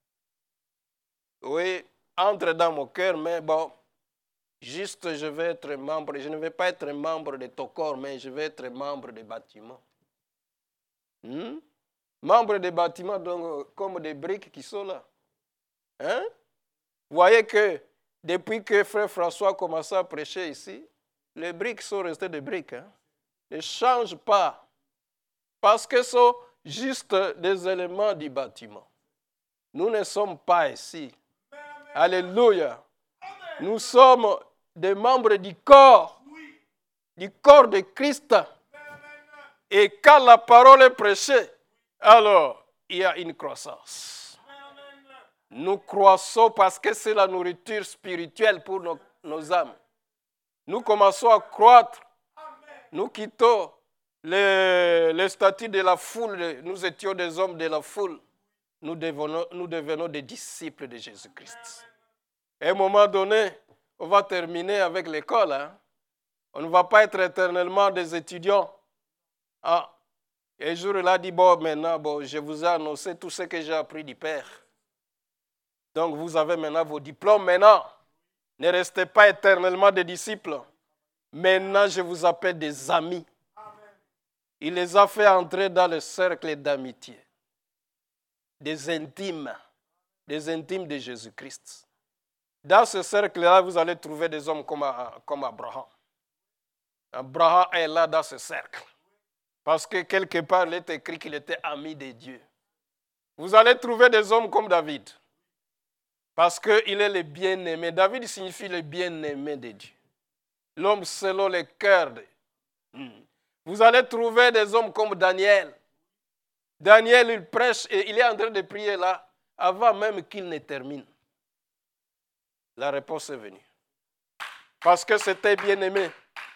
Speaker 1: oui, entre dans mon cœur, mais bon, juste je vais être membre. Je ne vais pas être membre de ton corps, mais je vais être membre des bâtiments. Membre des bâtiments, donc, comme des briques qui sont là. Hein? Vous voyez que depuis que frère François a commencé à prêcher ici, les briques sont restées des briques. Hein? Ne changent pas. Parce que ce sont juste des éléments du bâtiment. Nous ne sommes pas ici. Alléluia. Nous sommes des membres du corps de Christ. Et quand la parole est prêchée, alors il y a une croissance. Nous croissons parce que c'est la nourriture spirituelle pour nos âmes. Nous commençons à croître. Nous quittons les statuts de la foule. Nous étions des hommes de la foule. Nous devenons des disciples de Jésus-Christ. À un moment donné, on va terminer avec l'école. Hein? On ne va pas être éternellement des étudiants. Ah. Et un jour, il a dit, maintenant, je vous ai annoncé tout ce que j'ai appris du Père. Donc, vous avez maintenant vos diplômes. Maintenant, ne restez pas éternellement des disciples. Maintenant, je vous appelle des amis. Il les a fait entrer dans le cercle d'amitié. Des intimes de Jésus-Christ. Dans ce cercle-là, vous allez trouver des hommes comme Abraham. Abraham est là dans ce cercle. Parce que quelque part, il est écrit qu'il était ami de Dieu. Vous allez trouver des hommes comme David. Parce qu'il est le bien-aimé. David signifie le bien-aimé de Dieu. L'homme selon le cœur de Dieu. Vous allez trouver des hommes comme Daniel. Daniel, il prêche et il est en train de prier là, avant même qu'il ne termine. La réponse est venue. Parce que c'était bien-aimé.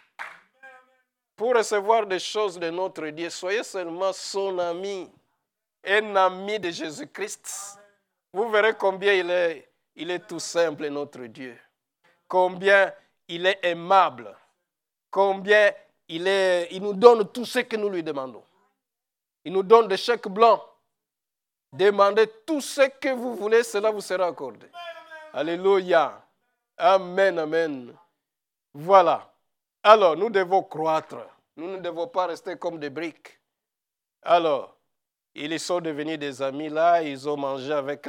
Speaker 1: Pour recevoir des choses de notre Dieu, soyez seulement son ami, un ami de Jésus-Christ. Vous verrez combien il est tout simple, notre Dieu. Combien il est aimable. Combien il nous donne tout ce que nous lui demandons. Il nous donne des chèques blancs. Demandez tout ce que vous voulez, cela vous sera accordé. Alléluia. Amen, amen. Voilà. Alors, nous devons croître. Nous ne devons pas rester comme des briques. Alors, ils sont devenus des amis là. Ils ont mangé avec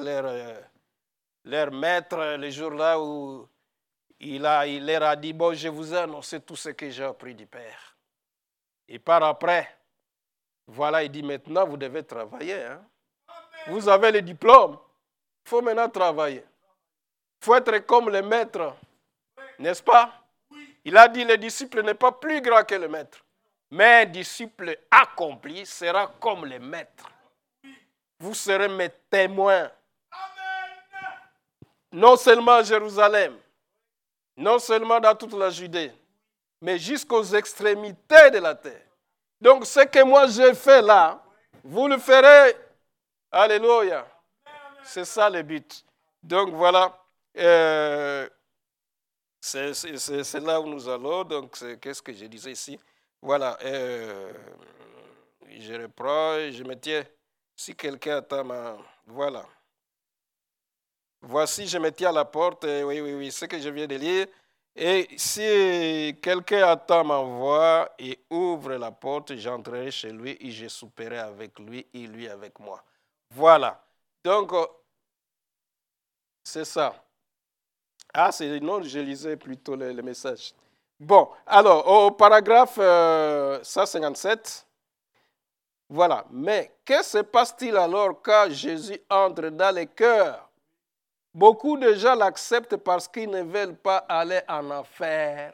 Speaker 1: leur maître le jour-là où il leur a dit, je vous ai annoncé tout ce que j'ai appris du Père. Et par après, voilà, il dit, maintenant, vous devez travailler. Hein? Vous avez le diplôme. Il faut maintenant travailler. Il faut être comme le maître. N'est-ce pas? Il a dit, le disciple n'est pas plus grand que le maître. Mais un disciple accompli sera comme le maître. Vous serez mes témoins. Non seulement à Jérusalem, non seulement dans toute la Judée, mais jusqu'aux extrémités de la terre. Donc ce que moi j'ai fait là, vous le ferez. Alléluia. C'est ça le but. Donc voilà. C'est là où nous allons. Donc, qu'est-ce que je disais ici? Voilà. Je reprends et je me tiens. Si quelqu'un attend Voilà. Voici, je me tiens à la porte. Oui, ce que je viens de lire. Et si quelqu'un attend ma voix et ouvre la porte, j'entrerai chez lui et je souperai avec lui et lui avec moi. Voilà. Donc, c'est ça. Ah, non, je lisais plutôt le message. Bon, alors, au paragraphe 157, voilà. Mais que se passe-t-il alors quand Jésus entre dans les cœurs? Beaucoup de gens l'acceptent parce qu'ils ne veulent pas aller en affaires.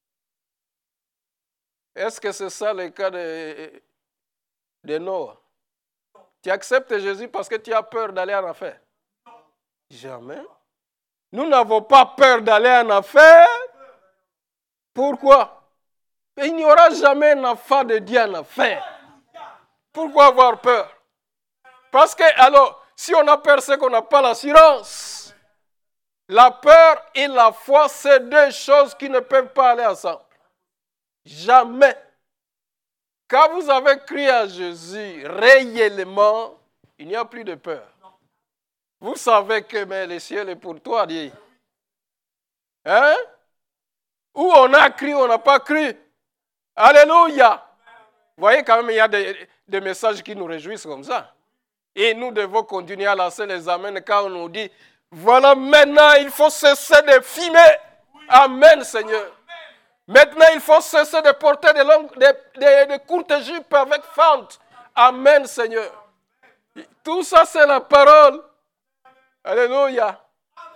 Speaker 1: Est-ce que c'est ça le cas de Noah? Tu acceptes Jésus parce que tu as peur d'aller en affaires? Jamais. Nous n'avons pas peur d'aller en affaires. Pourquoi? Il n'y aura jamais un enfant de Dieu en affaires. Pourquoi avoir peur? Parce que, alors, si on a peur, c'est qu'on n'a pas l'assurance. La peur et la foi, c'est deux choses qui ne peuvent pas aller ensemble. Jamais. Quand vous avez cru à Jésus réellement, il n'y a plus de peur. Vous savez que mais le ciel est pour toi, dit. Hein? Ou on a cru, on n'a pas cru. Alléluia. Vous voyez quand même, il y a des messages qui nous réjouissent comme ça. Et nous devons continuer à lancer les amens quand on nous dit, voilà maintenant, il faut cesser de fumer. Amen, Seigneur. Maintenant, il faut cesser de porter de courtes jupes avec fente. Amen, Seigneur. Tout ça, c'est la parole. Alléluia.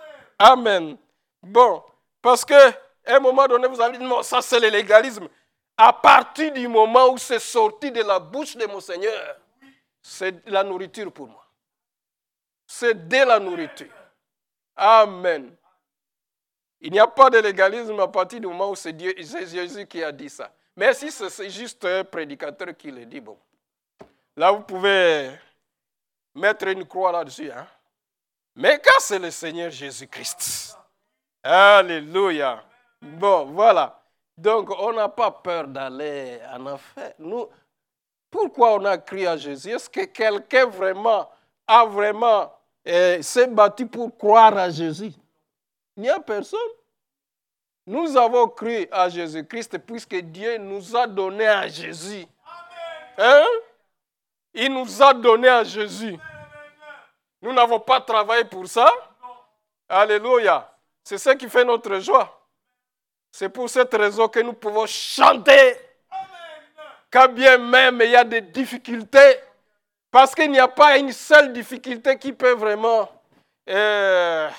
Speaker 1: Amen. Bon, parce qu'à un moment donné, vous avez dit, non, ça c'est le légalisme. À partir du moment où c'est sorti de la bouche de mon Seigneur, c'est la nourriture pour moi. C'est de la nourriture. Amen. Il n'y a pas de légalisme à partir du moment où c'est Jésus qui a dit ça. Mais si c'est juste un prédicateur qui le dit, bon. Là, vous pouvez mettre une croix là-dessus. Hein? Mais quand c'est le Seigneur Jésus-Christ. Alléluia. Bon, voilà. Donc, on n'a pas peur d'aller en enfer. Nous, pourquoi on a crié à Jésus? Est-ce que quelqu'un vraiment s'est battu pour croire à Jésus? Il n'y a personne. Nous avons cru à Jésus-Christ puisque Dieu nous a donné à Jésus. Hein? Il nous a donné à Jésus. Nous n'avons pas travaillé pour ça. Alléluia. C'est ce qui fait notre joie. C'est pour cette raison que nous pouvons chanter. Quand bien même il y a des difficultés. Parce qu'il n'y a pas une seule difficulté qui peut vraiment... la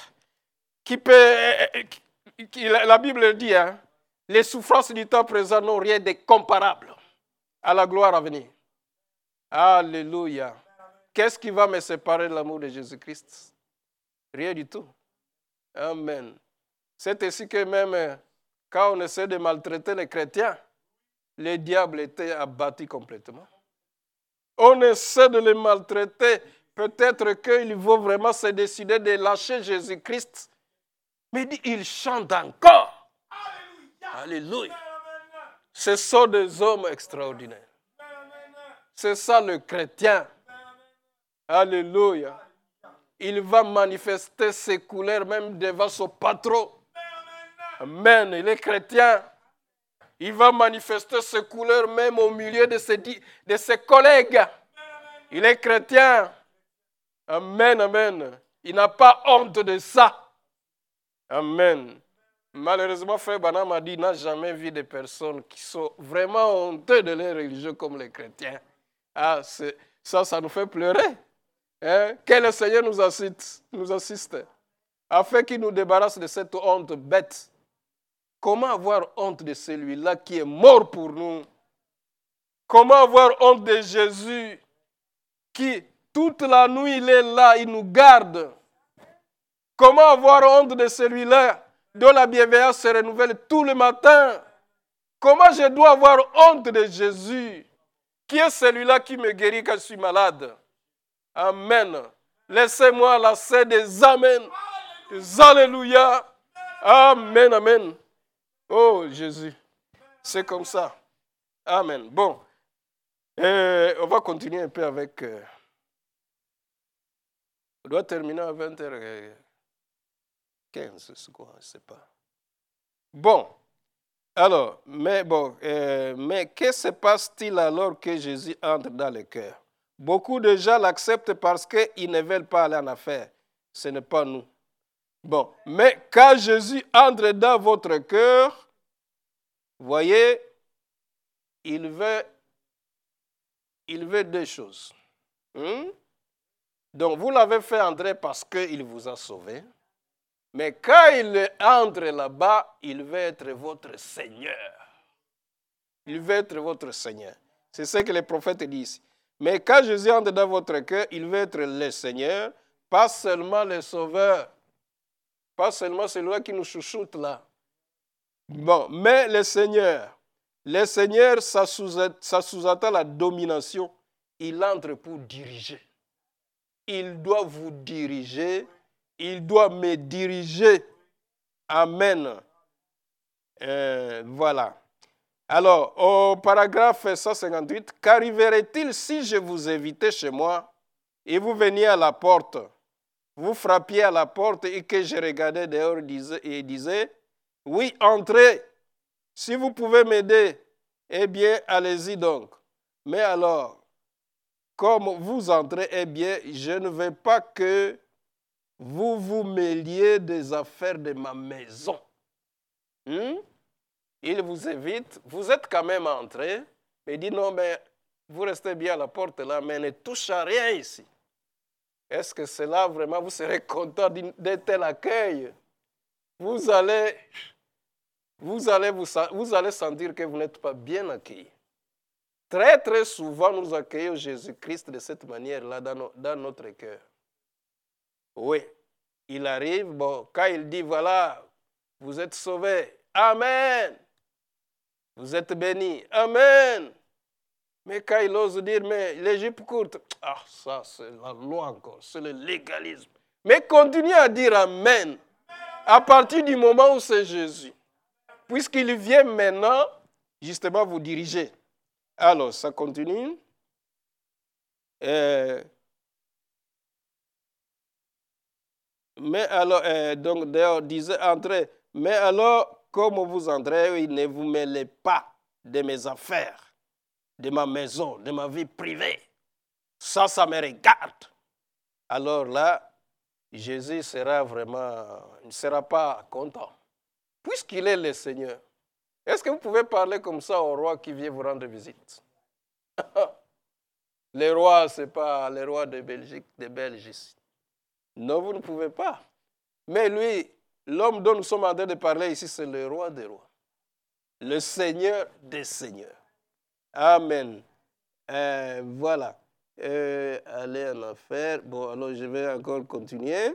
Speaker 1: Bible dit, hein, les souffrances du temps présent n'ont rien de comparable à la gloire à venir. Alléluia. Qu'est-ce qui va me séparer de l'amour de Jésus-Christ? Rien du tout. Amen. C'est ainsi que même quand on essaie de maltraiter les chrétiens, le diable était abattu complètement. On essaie de les maltraiter. Peut-être qu'il vaut vraiment se décider de lâcher Jésus-Christ. Mais il chante encore. Alléluia. Ce sont des hommes extraordinaires. C'est ça le chrétien. Alléluia. Il va manifester ses couleurs même devant son patron. Amen. Il est chrétien. Il va manifester ses couleurs même au milieu de ses collègues. Il est chrétien. Amen, amen. Il n'a pas honte de ça. Amen. Malheureusement, Frère Branham a dit qu'il n'a jamais vu des personnes qui sont vraiment honteuses de leur religion comme les chrétiens. Ah, ça nous fait pleurer. Hein? Que le Seigneur nous assiste afin qu'il nous débarrasse de cette honte bête. Comment avoir honte de celui-là qui est mort pour nous? Comment avoir honte de Jésus qui, toute la nuit, il est là, il nous garde? Comment avoir honte de celui-là dont la bienveillance se renouvelle tout le matin? Comment je dois avoir honte de Jésus qui est celui-là qui me guérit quand je suis malade? Amen. Laissez-moi lasser des amen. Des alléluia. Amen, amen. Oh Jésus, c'est comme ça. Amen. Bon, on va continuer un peu avec... on doit terminer à 20h15, c'est quoi, je ne sais pas. Bon, alors, mais que se passe-t-il alors que Jésus entre dans le cœur? Beaucoup de gens l'acceptent parce qu'ils ne veulent pas aller en affaires. Ce n'est pas nous. Bon, mais quand Jésus entre dans votre cœur, voyez, il veut deux choses. Donc, vous l'avez fait entrer parce qu'il vous a sauvé. Mais quand il entre là-bas, il veut être votre Seigneur. Il veut être votre Seigneur. C'est ce que les prophètes disent. Mais quand Jésus entre dans votre cœur, il veut être le Seigneur, pas seulement le Sauveur. Pas seulement celui qui nous chouchoute là. Bon, mais le Seigneur. Le Seigneur, ça sous-entend la domination. Il entre pour diriger. Il doit vous diriger. Il doit me diriger. Amen. Voilà. Alors, au paragraphe 158, qu'arriverait-il si je vous invitais chez moi et vous veniez à la porte, vous frappiez à la porte et que je regardais dehors et disais, oui, entrez. Si vous pouvez m'aider, eh bien, allez-y donc. Mais alors, comme vous entrez, eh bien, je ne veux pas que vous vous mêliez des affaires de ma maison. Il vous invite, vous êtes quand même entré, mais il dit non, mais vous restez bien à la porte là, mais ne touchez à rien ici. Est-ce que c'est là vraiment, vous serez content d'un tel accueil? Vous allez vous allez sentir que vous n'êtes pas bien accueillis. Très, très souvent, nous accueillons Jésus-Christ de cette manière-là dans notre cœur. Oui, il arrive, bon, quand il dit, voilà, vous êtes sauvés, Amen. Vous êtes bénis, Amen. Mais quand il ose dire, mais les jupes courtes, ça c'est la loi encore, c'est le légalisme. Mais continuez à dire Amen à partir du moment où c'est Jésus. Puisqu'il vient maintenant, justement, vous diriger. Alors, ça continue. Mais alors, donc d'ailleurs, disait André, mais alors, comme vous André, ne vous mêlez pas de mes affaires, de ma maison, de ma vie privée. Ça me regarde. Alors là, Jésus ne sera pas content, puisqu'il est le Seigneur. Est-ce que vous pouvez parler comme ça au roi qui vient vous rendre visite? Le roi, ce n'est pas le roi de Belgique, ici. Non, vous ne pouvez pas. Mais lui, l'homme dont nous sommes en train de parler ici, c'est le roi des rois. Le Seigneur des seigneurs. Amen. Voilà. Aller en enfer. Bon, alors je vais encore continuer.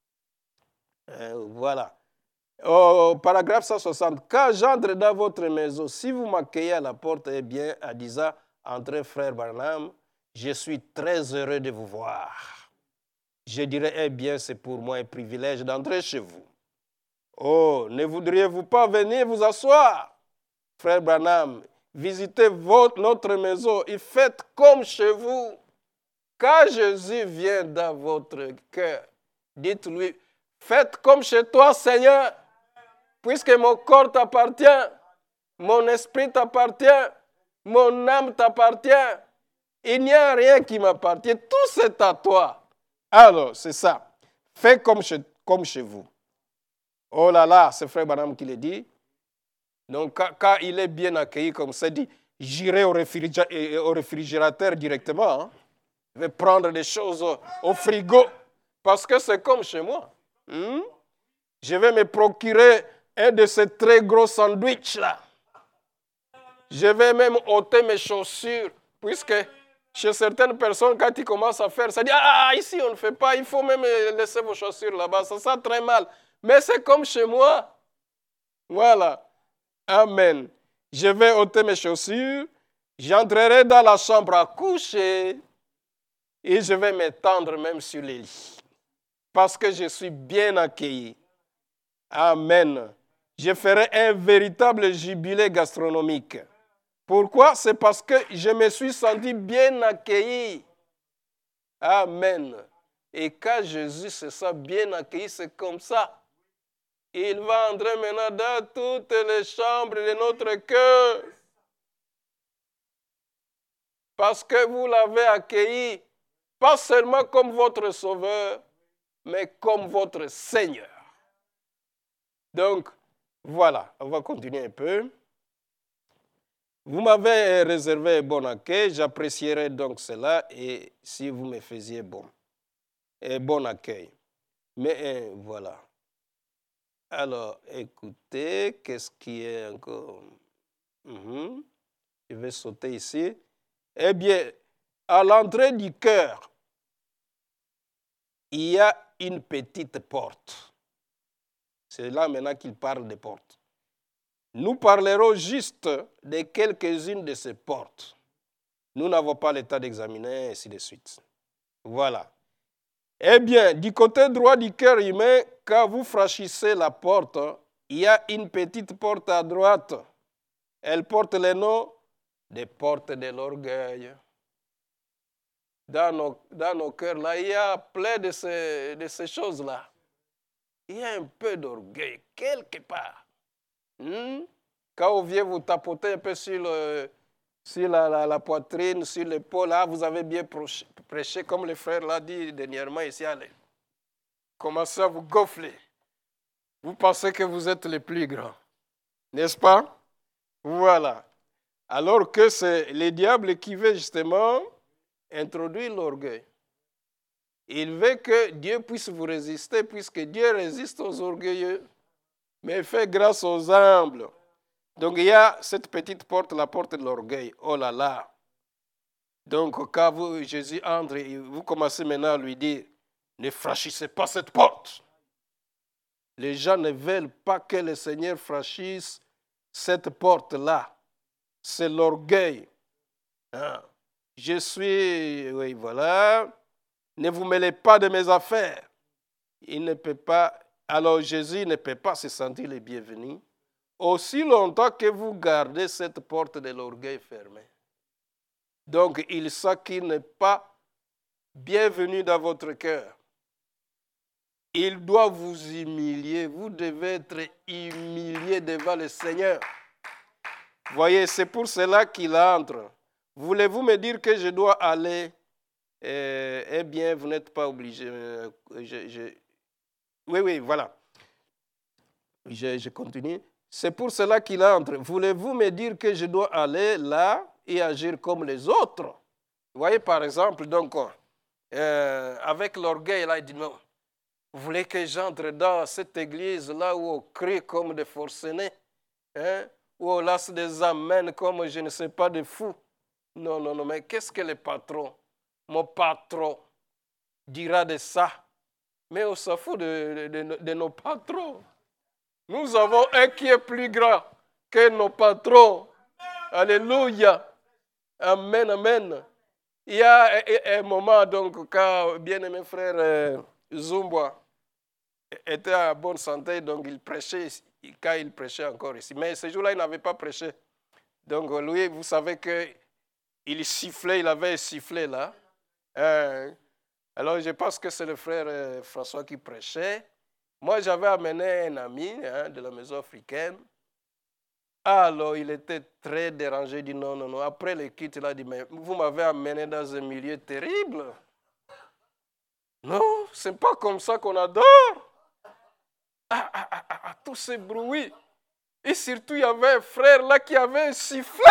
Speaker 1: Voilà. Au paragraphe 160. Quand j'entre dans votre maison, si vous m'accueillez à la porte, eh bien, à Disa, entrez, frère Branham, je suis très heureux de vous voir. Je dirais, eh bien, c'est pour moi un privilège d'entrer chez vous. Oh, ne voudriez-vous pas venir vous asseoir? Frère Branham, visitez notre maison et faites comme chez vous. Quand Jésus vient dans votre cœur, dites-lui, faites comme chez toi, Seigneur, puisque mon corps t'appartient, mon esprit t'appartient, mon âme t'appartient. Il n'y a rien qui m'appartient, tout c'est à toi. Alors, c'est ça. Faites comme chez vous. Oh là là, c'est Frère Branham qui le dit. Donc, quand il est bien accueilli comme ça, il dit, j'irai au réfrigérateur directement. Hein. Je vais prendre des choses au frigo parce que c'est comme chez moi. Je vais me procurer un de ces très gros sandwichs-là. Je vais même ôter mes chaussures puisque chez certaines personnes, quand ils commencent à faire, ça dit, ici on ne fait pas, il faut même laisser vos chaussures là-bas, ça sent très mal. Mais c'est comme chez moi. Voilà. Amen. Je vais ôter mes chaussures, j'entrerai dans la chambre à coucher et je vais m'étendre même sur les lits. Parce que je suis bien accueilli. Amen. Je ferai un véritable jubilé gastronomique. Pourquoi? C'est parce que je me suis senti bien accueilli. Amen. Et quand Jésus se sent bien accueilli, c'est comme ça. Il va entrer maintenant dans toutes les chambres de notre cœur. Parce que vous l'avez accueilli, pas seulement comme votre sauveur, mais comme votre Seigneur. Donc, voilà, on va continuer un peu. Vous m'avez réservé un bon accueil, j'apprécierais donc cela et si vous me faisiez bon accueil. Mais voilà. Alors, écoutez, qu'est-ce qui est encore? Je vais sauter ici. Eh bien, à l'entrée du cœur, il y a une petite porte. C'est là maintenant qu'il parle des portes. Nous parlerons juste de quelques-unes de ces portes. Nous n'avons pas le temps d'examiner, ainsi de suite. Voilà. Eh bien, du côté droit du cœur humain, quand vous franchissez la porte, il y a une petite porte à droite. Elle porte le nom des portes de l'orgueil. Dans nos cœurs, là, il y a plein de ces choses-là. Il y a un peu d'orgueil, quelque part. Quand vous vient vous tapoter un peu sur la poitrine, sur l'épaule, là, vous avez bien prêché, comme le frère l'a dit dernièrement ici, allez. Commencez à vous gonfler. Vous pensez que vous êtes les plus grands. N'est-ce pas? Voilà. Alors que c'est le diable qui veut justement introduire l'orgueil. Il veut que Dieu puisse vous résister, puisque Dieu résiste aux orgueilleux, mais fais grâce aux humbles. Donc il y a cette petite porte, la porte de l'orgueil. Oh là là. Donc quand Jésus entre, vous commencez maintenant à lui dire, ne franchissez pas cette porte. Les gens ne veulent pas que le Seigneur franchisse cette porte-là. C'est l'orgueil. Hein? Je suis, oui, voilà. Ne vous mêlez pas de mes affaires. Il ne peut pas, alors Jésus ne peut pas se sentir le bienvenu aussi longtemps que vous gardez cette porte de l'orgueil fermée. Donc, il sait qu'il n'est pas bienvenu dans votre cœur. Il doit vous humilier. Vous devez être humilié devant le Seigneur. Voyez, c'est pour cela qu'il entre. Voulez-vous me dire que je dois aller? Eh bien, vous n'êtes pas obligé. Oui, voilà. Je continue. C'est pour cela qu'il entre. Voulez-vous me dire que je dois aller là et agir comme les autres? Vous voyez, par exemple, donc, avec l'orgueil, là, il dit non. Vous voulez que j'entre dans cette église-là où on crie comme des forcenés, hein, où on lance des amens comme je ne sais pas des fous? Non, mais qu'est-ce que le patron, mon patron, dira de ça? Mais on s'en fout de nos patrons. Nous avons un qui est plus grand que nos patrons. Alléluia. Amen, amen. Il y a un moment, donc, quand bien-aimé frère Zumba était en bonne santé, donc il prêchait, quand il prêchait encore ici. Mais ce jour-là, il n'avait pas prêché. Donc, lui, vous savez qu'il sifflait, il avait un sifflet là. Alors, je pense que c'est le frère François qui prêchait. Moi, j'avais amené un ami de la maison africaine. Alors, il était très dérangé. Il dit non. Après le quitte, il a dit, mais vous m'avez amené dans un milieu terrible. Non, ce n'est pas comme ça qu'on adore. Tous ces bruits. Et surtout, il y avait un frère là qui avait un sifflet.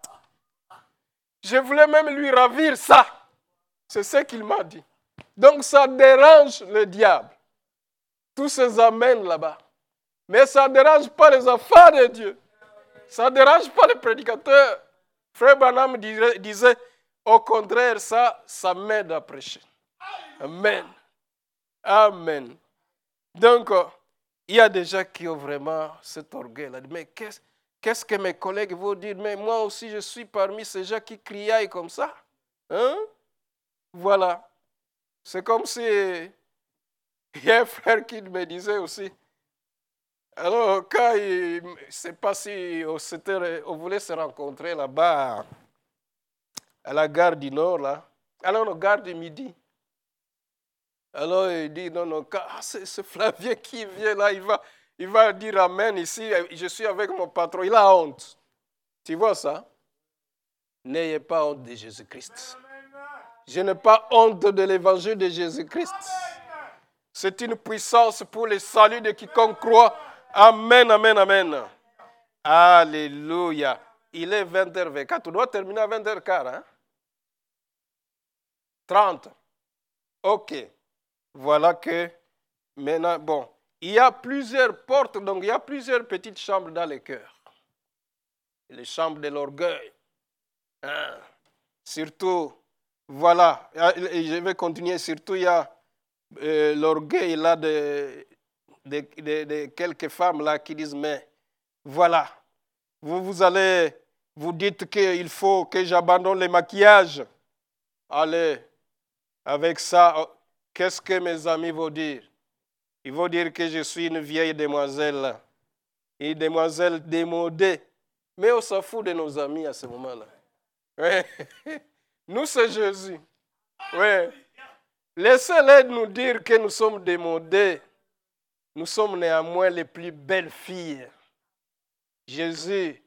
Speaker 1: Je voulais même lui ravir ça. C'est ce qu'il m'a dit. Donc, ça dérange le diable. Tous ces amens là-bas. Mais ça ne dérange pas les affaires de Dieu. Ça ne dérange pas les prédicateurs. Frère Branham disait, au contraire, ça m'aide à prêcher. Amen. Amen. Donc, il y a des gens qui ont vraiment cet orgueil-là. Mais qu'est-ce que mes collègues vont dire? Mais moi aussi, je suis parmi ces gens qui criaillent comme ça. Hein? Voilà. C'est comme si il y a un frère qui me disait aussi. Alors, quand je ne sais pas si on voulait se rencontrer là-bas, à la gare du Nord, là. Alors, la gare du Midi. Alors, il dit, non, c'est Flavien qui vient là, il va dire Amen ici, je suis avec mon patron, il a honte. Tu vois ça? N'ayez pas honte de Jésus-Christ. Je n'ai pas honte de l'évangile de Jésus-Christ. C'est une puissance pour le salut de quiconque croit. Amen, amen, amen. Alléluia. Il est 20h24. Tu dois terminer à 20h15. Hein? 30. OK. Voilà que maintenant, bon, il y a plusieurs portes, donc il y a plusieurs petites chambres dans le cœur. Les chambres de l'orgueil. Hein? Surtout, voilà, et je vais continuer, surtout il y a l'orgueil là de quelques femmes là qui disent, mais voilà, vous allez, vous dites qu'il faut que j'abandonne le maquillage. Allez, avec ça, qu'est-ce que mes amis vont dire? Ils vont dire que je suis une vieille demoiselle, une demoiselle démodée. Mais on s'en fout de nos amis à ce moment-là. Ouais. Nous, c'est Jésus. Ouais. Laissez-les nous dire que nous sommes démodés. Nous sommes néanmoins les plus belles filles. Jésus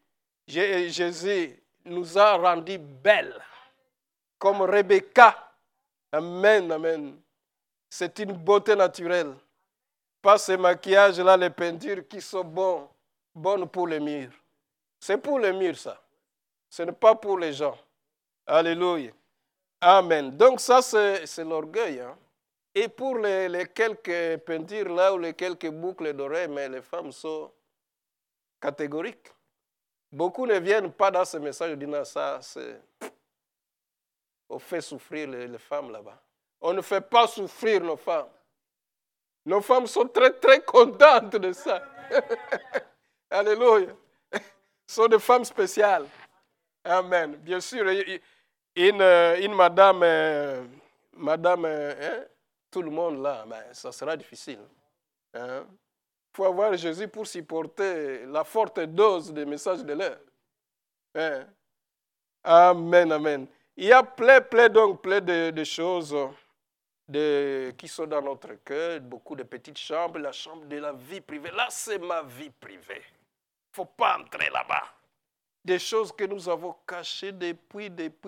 Speaker 1: nous a rendues belles, comme Rebecca. Amen, amen. C'est une beauté naturelle. Pas ce maquillage-là, les peintures qui sont bonnes pour les murs. C'est pour les murs, ça. Ce n'est pas pour les gens. Alléluia. Amen. Donc ça, c'est l'orgueil. Hein? Et pour les quelques peintures là ou les quelques boucles d'oreilles, mais les femmes sont catégoriques. Beaucoup ne viennent pas dans ce message de dire ça, on fait souffrir les femmes là-bas. On ne fait pas souffrir nos femmes. Nos femmes sont très, très contentes de ça. Alléluia. Ce sont des femmes spéciales. Amen. Bien sûr, une madame, tout le monde là, ben, ça sera difficile. Il faut avoir Jésus pour supporter la forte dose des messages de l'air. Amen, amen. Il y a plein de choses qui sont dans notre cœur, beaucoup de petites chambres, la chambre de la vie privée. Là, c'est ma vie privée. Il ne faut pas entrer là-bas. Des choses que nous avons cachées depuis.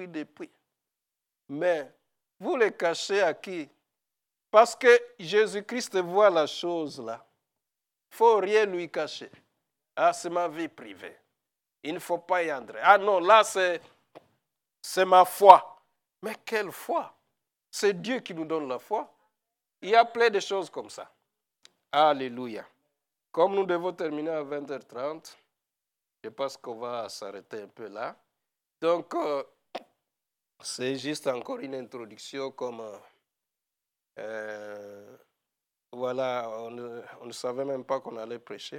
Speaker 1: Mais vous les cachez à qui? Parce que Jésus-Christ voit la chose là. Il ne faut rien lui cacher. Ah, c'est ma vie privée. Il ne faut pas y entrer. Ah non, là, c'est ma foi. Mais quelle foi? C'est Dieu qui nous donne la foi. Il y a plein de choses comme ça. Alléluia. Comme nous devons terminer à 20h30, je pense qu'on va s'arrêter un peu là. Donc, c'est juste encore une introduction comme... voilà, on ne savait même pas qu'on allait prêcher.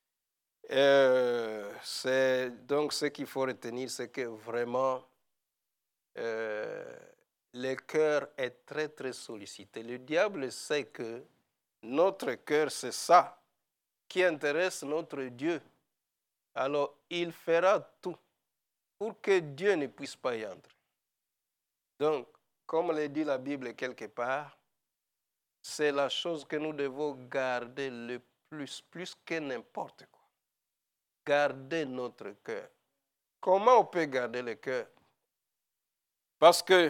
Speaker 1: Donc, ce qu'il faut retenir, c'est que vraiment, le cœur est très, très sollicité. Le diable sait que notre cœur, c'est ça qui intéresse notre Dieu. Alors, il fera tout pour que Dieu ne puisse pas y entrer. Donc, comme le dit la Bible quelque part, c'est la chose que nous devons garder le plus que n'importe quoi. Garder notre cœur. Comment on peut garder le cœur? Parce que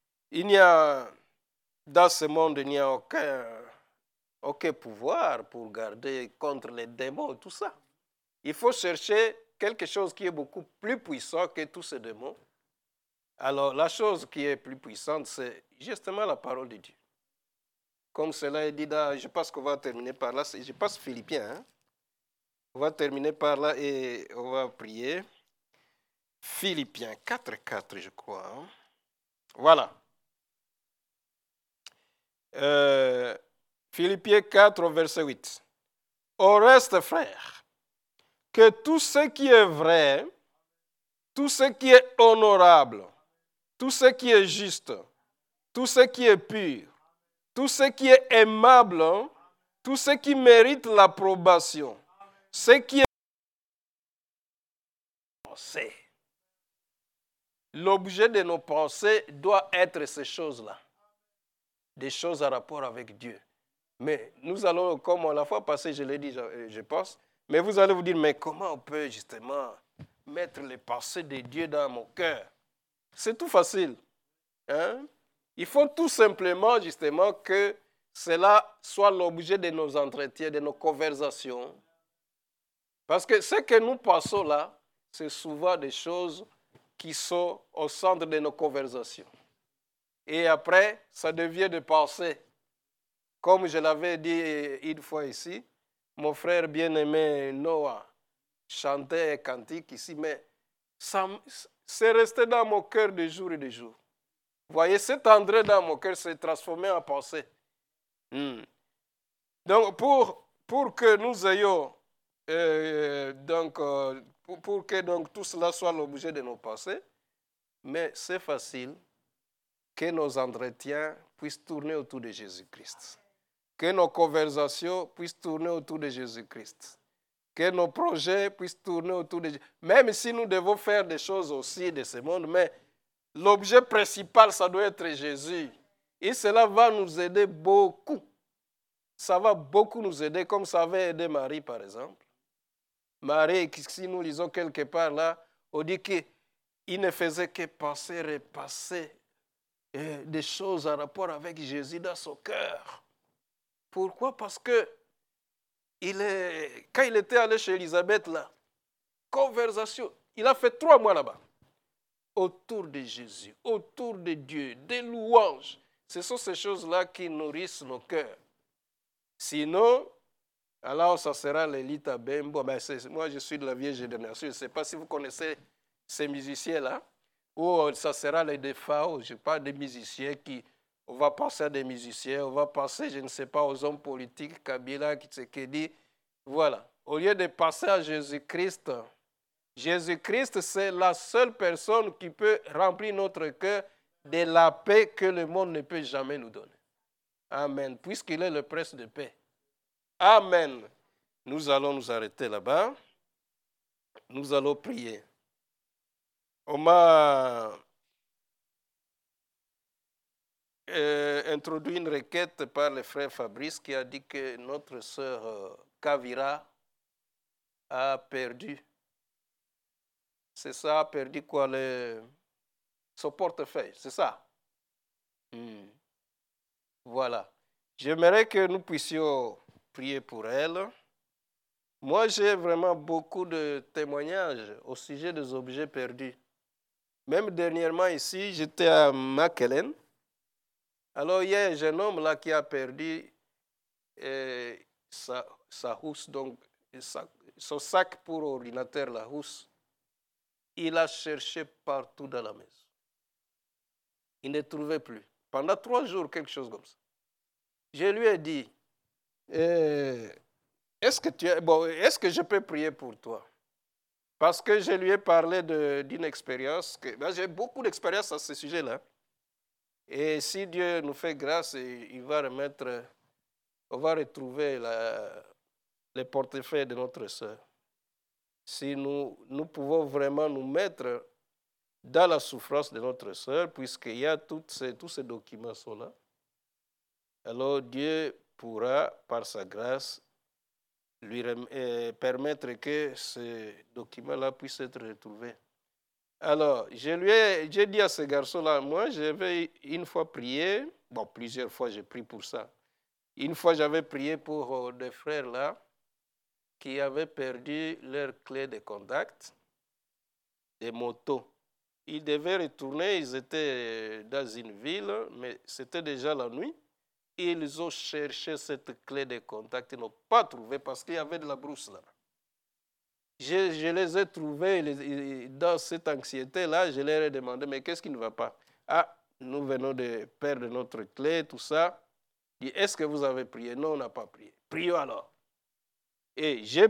Speaker 1: dans ce monde, il n'y a aucun pouvoir pour garder contre les démons, tout ça. Il faut chercher quelque chose qui est beaucoup plus puissant que tous ces démons. Alors, la chose qui est plus puissante, c'est justement la parole de Dieu. Comme cela est dit, je pense qu'on va terminer par là. Je passe Philippiens. Hein? On va terminer par là et on va prier. Philippiens 4:4, je crois. Hein? Voilà. Philippiens 4, verset 8. Au reste, frères, que tout ce qui est vrai, tout ce qui est honorable, tout ce qui est juste, tout ce qui est pur, tout ce qui est aimable, tout ce qui mérite l'approbation, ce qui est pensé. L'objet de nos pensées doit être ces choses-là. Des choses à rapport avec Dieu. Mais nous allons, comme la fois passée, je l'ai dit, je pense, mais vous allez vous dire, mais comment on peut justement mettre les pensées de Dieu dans mon cœur? C'est tout facile. Hein? Il faut tout simplement, justement, que cela soit l'objet de nos entretiens, de nos conversations. Parce que ce que nous passons là, c'est souvent des choses qui sont au centre de nos conversations. Et après, ça devient des pensées. Comme je l'avais dit une fois ici, mon frère bien-aimé Noah chantait un cantique ici, mais c'est resté dans mon cœur de jour et de jour. Vous voyez, cet André dans mon cœur s'est transformé en pensée. Donc, pour que nous ayons, pour que donc, tout cela soit l'objet de nos pensées, mais c'est facile que nos entretiens puissent tourner autour de Jésus-Christ. Que nos conversations puissent tourner autour de Jésus-Christ. Que nos projets puissent tourner autour de Jésus. Même si nous devons faire des choses aussi de ce monde, mais l'objet principal, ça doit être Jésus. Et cela va nous aider beaucoup. Ça va beaucoup nous aider, comme ça avait aidé Marie, par exemple. Marie, si nous lisons quelque part là, on dit qu'il ne faisait que penser, repasser des choses en rapport avec Jésus dans son cœur. Pourquoi? Parce que quand il était allé chez Élisabeth, là, conversation, il a fait 3 mois là-bas. Autour de Jésus, autour de Dieu, des louanges. Ce sont ces choses-là qui nourrissent nos cœurs. Sinon, alors ça sera l'élite à Bembo. Moi, je suis de la vieille génération. Je ne sais pas si vous connaissez ces musiciens-là. Ou ça sera les défauts. Je parle des musiciens qui... On va passer à des musiciens, on va passer, je ne sais pas, aux hommes politiques, Kabila, Tshisekedi. Voilà. Au lieu de passer à Jésus-Christ, Jésus-Christ, c'est la seule personne qui peut remplir notre cœur de la paix que le monde ne peut jamais nous donner. Amen. Puisqu'il est le prince de paix. Amen. Nous allons nous arrêter là-bas. Nous allons prier. On m'a introduit une requête par le frère Fabrice qui a dit que notre sœur Kavira a perdu. C'est ça, a perdu quoi? Son portefeuille, c'est ça? Voilà. J'aimerais que nous puissions prier pour elle. Moi, j'ai vraiment beaucoup de témoignages au sujet des objets perdus. Même dernièrement ici, j'étais à Makelen. Alors, il y a un jeune homme là qui a perdu sa housse, donc son sac pour ordinateur, la housse. Il a cherché partout dans la maison. Il ne trouvait plus. Pendant 3 jours, quelque chose comme ça. Je lui ai dit, est-ce que je peux prier pour toi? Parce que je lui ai parlé d'une expérience. J'ai beaucoup d'expérience à ce sujet-là. Et si Dieu nous fait grâce, on va retrouver les portefeuilles de notre sœur. Si nous pouvons vraiment nous mettre dans la souffrance de notre sœur, puisqu'il y a tous ces documents sont là, alors Dieu pourra, par sa grâce, lui permettre que ces documents-là puissent être retrouvés. Alors, j'ai dit à ce garçon-là, moi, j'avais une fois prié, plusieurs fois j'ai prié pour ça. Une fois, j'avais prié pour des frères là qui avaient perdu leur clé de contact des motos. Ils devaient retourner, ils étaient dans une ville, mais c'était déjà la nuit. Ils ont cherché cette clé de contact, ils n'ont pas trouvé parce qu'il y avait de la brousse là. Je les ai trouvés dans cette anxiété-là, je leur ai demandé, mais qu'est-ce qui ne va pas? Ah, nous venons de perdre notre clé, tout ça. Je dis, est-ce que vous avez prié? Non, on n'a pas prié. Prions alors. Et j'ai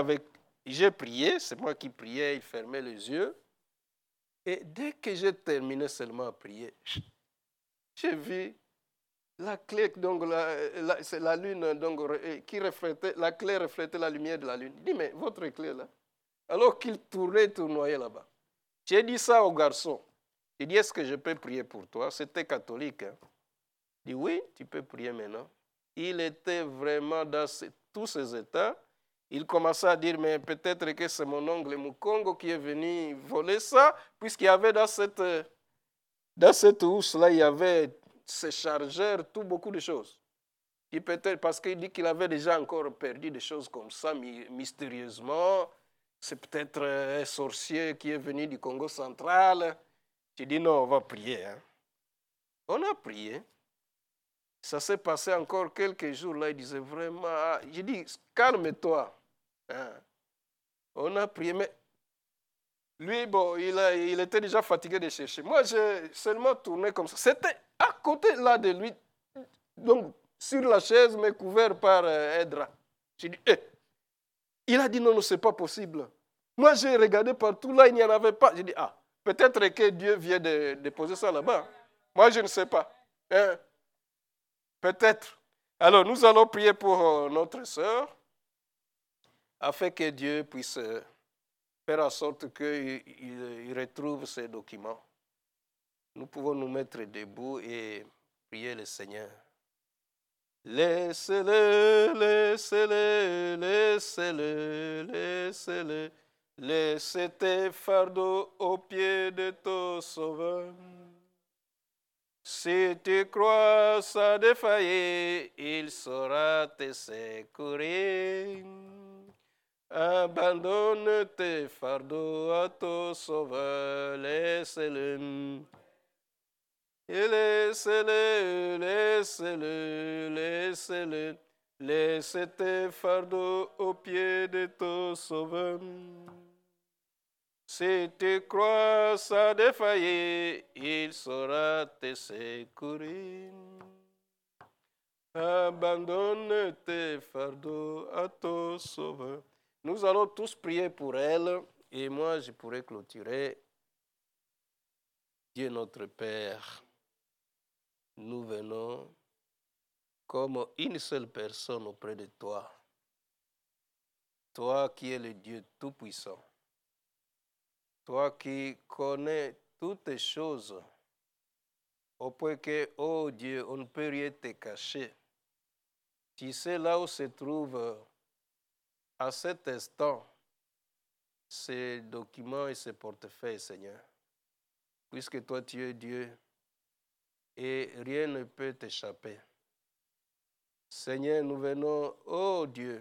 Speaker 1: prié, c'est moi qui priais, il fermait les yeux. Et dès que j'ai terminé seulement à prier, j'ai vu la clé, donc c'est la lune, donc, qui reflétait, la clé reflétait la lumière de la lune. Je dis, mais votre clé là? Alors qu'il tournoyait là-bas. J'ai dit ça au garçon. Il dit, est-ce que je peux prier pour toi? C'était catholique. Hein? Il dit, oui, tu peux prier maintenant. Il était vraiment dans tous ces états. Il commençait à dire, mais peut-être que c'est mon oncle Mukongo qui est venu voler ça, puisqu'il y avait dans cette housse-là, il y avait ses chargeurs, beaucoup de choses. Et peut-être parce qu'il dit qu'il avait déjà encore perdu des choses comme ça, mystérieusement. C'est peut-être un sorcier qui est venu du Congo central. J'ai dit, non, on va prier. Hein. On a prié. Ça s'est passé encore quelques jours là. Il disait vraiment, j'ai dit, calme-toi. Hein. On a prié, mais lui, il était déjà fatigué de chercher. Moi, j'ai seulement tourné comme ça. C'était à côté là de lui, donc sur la chaise, mais couvert par un drap. J'ai dit, il a dit, non, ce n'est pas possible. Moi, j'ai regardé partout, là, il n'y en avait pas. J'ai dit, peut-être que Dieu vient de déposer ça là-bas. Moi, je ne sais pas. Hein? Peut-être. Alors, nous allons prier pour notre sœur, afin que Dieu puisse faire en sorte qu'il retrouve ces documents. Nous pouvons nous mettre debout et prier le Seigneur. Laissez-le, laissez-le, laissez-le, laissez-le. Laissez tes fardeaux aux pieds de ton Sauveur. Si tu crois sans défailler, il saura te secourir. Abandonne tes fardeaux à ton Sauveur, laisse-le. Et laissez-le, laissez-le, laissez-le, laissez tes fardeaux aux pieds de ton sauveur. Si tu crois ça défailler, il saura te secourir. Abandonne tes fardeaux à ton sauveur. Nous allons tous prier pour elle et moi je pourrai clôturer. Dieu notre Père, nous venons comme une seule personne auprès de toi. Toi qui es le Dieu Tout-Puissant. Toi qui connais toutes les choses au point que, oh Dieu, on ne peut rien te cacher. Tu sais là où se trouve à cet instant ces documents et ces portefeuilles, Seigneur. Puisque toi, tu es Dieu et rien ne peut t'échapper. Seigneur, nous venons, oh Dieu,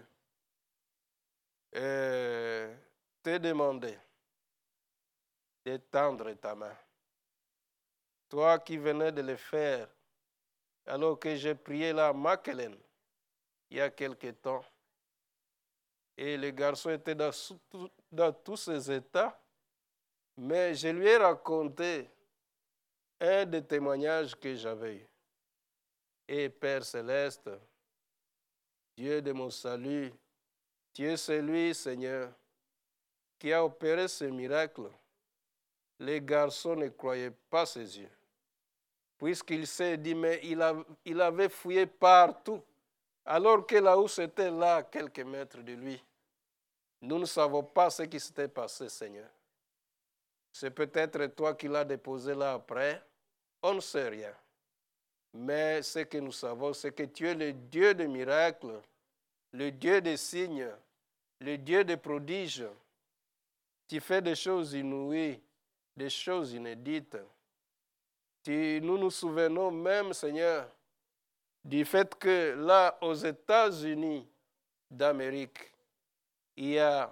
Speaker 1: te demander d'étendre ta main. Toi qui venais de le faire, alors que j'ai prié là à Makelen, il y a quelque temps, et le garçon était dans tous ses états, mais je lui ai raconté un des témoignages que j'avais eu. Et Père Céleste, Dieu de mon salut, tu es celui, Seigneur, qui a opéré ce miracle. Les garçons ne croyaient pas ses yeux, puisqu'il s'est dit, mais il avait fouillé partout, alors que là où c'était là, quelques mètres de lui. Nous ne savons pas ce qui s'était passé, Seigneur. C'est peut-être toi qui l'as déposé là après. On ne sait rien. Mais ce que nous savons, c'est que tu es le Dieu des miracles, le Dieu des signes, le Dieu des prodiges. Tu fais des choses inouïes, des choses inédites. Nous nous souvenons même, Seigneur, du fait que là, aux États-Unis d'Amérique, il y a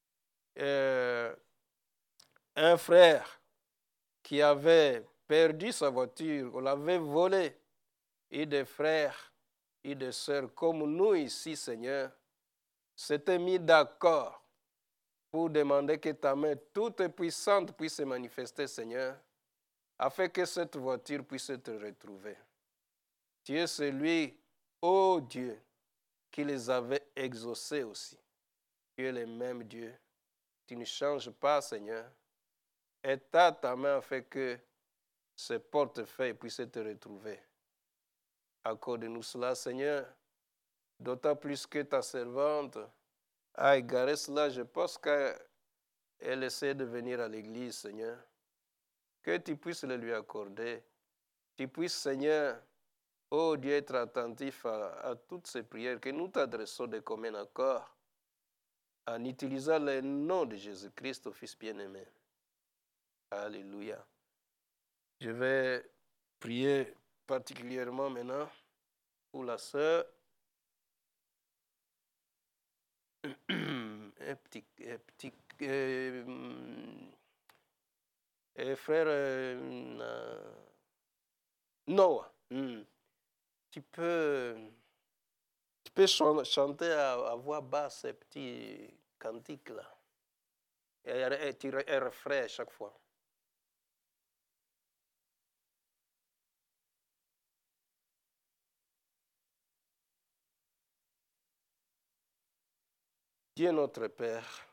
Speaker 1: un frère qui avait perdu sa voiture, on l'avait volée, et des frères et des sœurs comme nous ici, Seigneur, s'étaient mis d'accord pour demander que ta main toute puissante puisse se manifester, Seigneur, afin que cette voiture puisse être retrouvée. Tu es celui, ô Dieu, qui les avait exaucés aussi. Tu es le même Dieu. Tu ne changes pas, Seigneur. Étends ta main afin que ce portefeuille puisse être retrouvé. Accorde-nous cela, Seigneur, d'autant plus que ta servante a égaré cela. Je pense qu'elle essaie de venir à l'église, Seigneur. Que tu puisses le lui accorder. Tu puisses, Seigneur, oh Dieu, être attentif à toutes ces prières que nous t'adressons de commun accord en utilisant le nom de Jésus-Christ, au Fils bien-aimé. Alléluia. Je vais prier particulièrement maintenant pour la sœur. Frère Noah, tu peux chanter à voix basse ces petits cantiques-là. Et tu refrains à chaque fois. Dieu notre Père,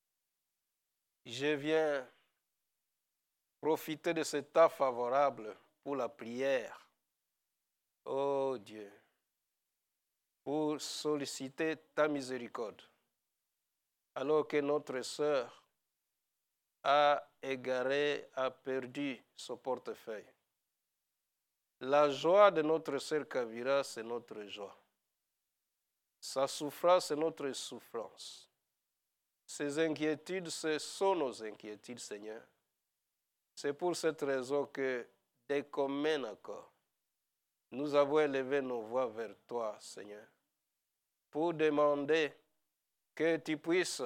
Speaker 1: je viens profiter de cet temps favorable pour la prière. Oh Dieu, pour solliciter ta miséricorde, alors que notre sœur a égaré, a perdu son portefeuille. La joie de notre sœur Kavira, c'est notre joie. Sa souffrance, c'est notre souffrance. Ses inquiétudes, ce sont nos inquiétudes, Seigneur. C'est pour cette raison que, dès commun accord, nous avons élevé nos voix vers toi, Seigneur, pour demander que tu puisses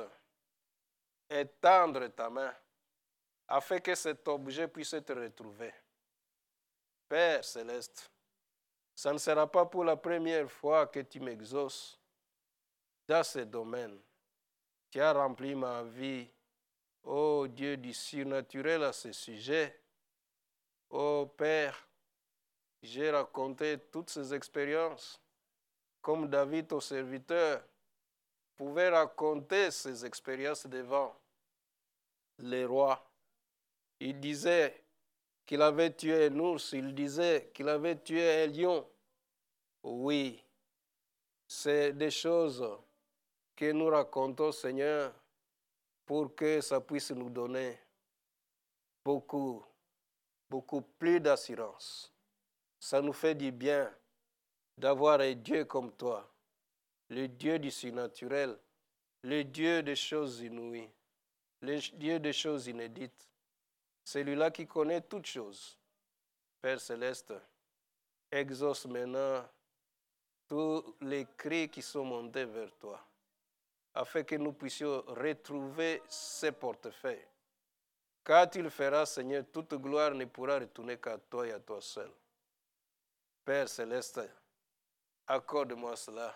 Speaker 1: étendre ta main afin que cet objet puisse être retrouvé. Père céleste, ça ne sera pas pour la première fois que tu m'exauces dans ce domaine. Tu as rempli ma vie, ô Dieu du surnaturel à ce sujet. Ô Père, j'ai raconté toutes ces expériences, comme David, ton serviteur, pouvait raconter ses expériences devant les rois. Il disait qu'il avait tué un ours, il disait qu'il avait tué un lion. Oui, c'est des choses que nous racontons, Seigneur, pour que ça puisse nous donner beaucoup plus d'assurance. Ça nous fait du bien d'avoir un Dieu comme toi, le Dieu du surnaturel, le Dieu des choses inouïes, le Dieu des choses inédites, celui-là qui connaît toutes choses. Père céleste, exauce maintenant tous les cris qui sont montés vers toi, afin que nous puissions retrouver ces portefeuilles. Quand tu le feras, Seigneur, toute gloire ne pourra retourner qu'à toi et à toi seul. Père céleste, accorde-moi cela.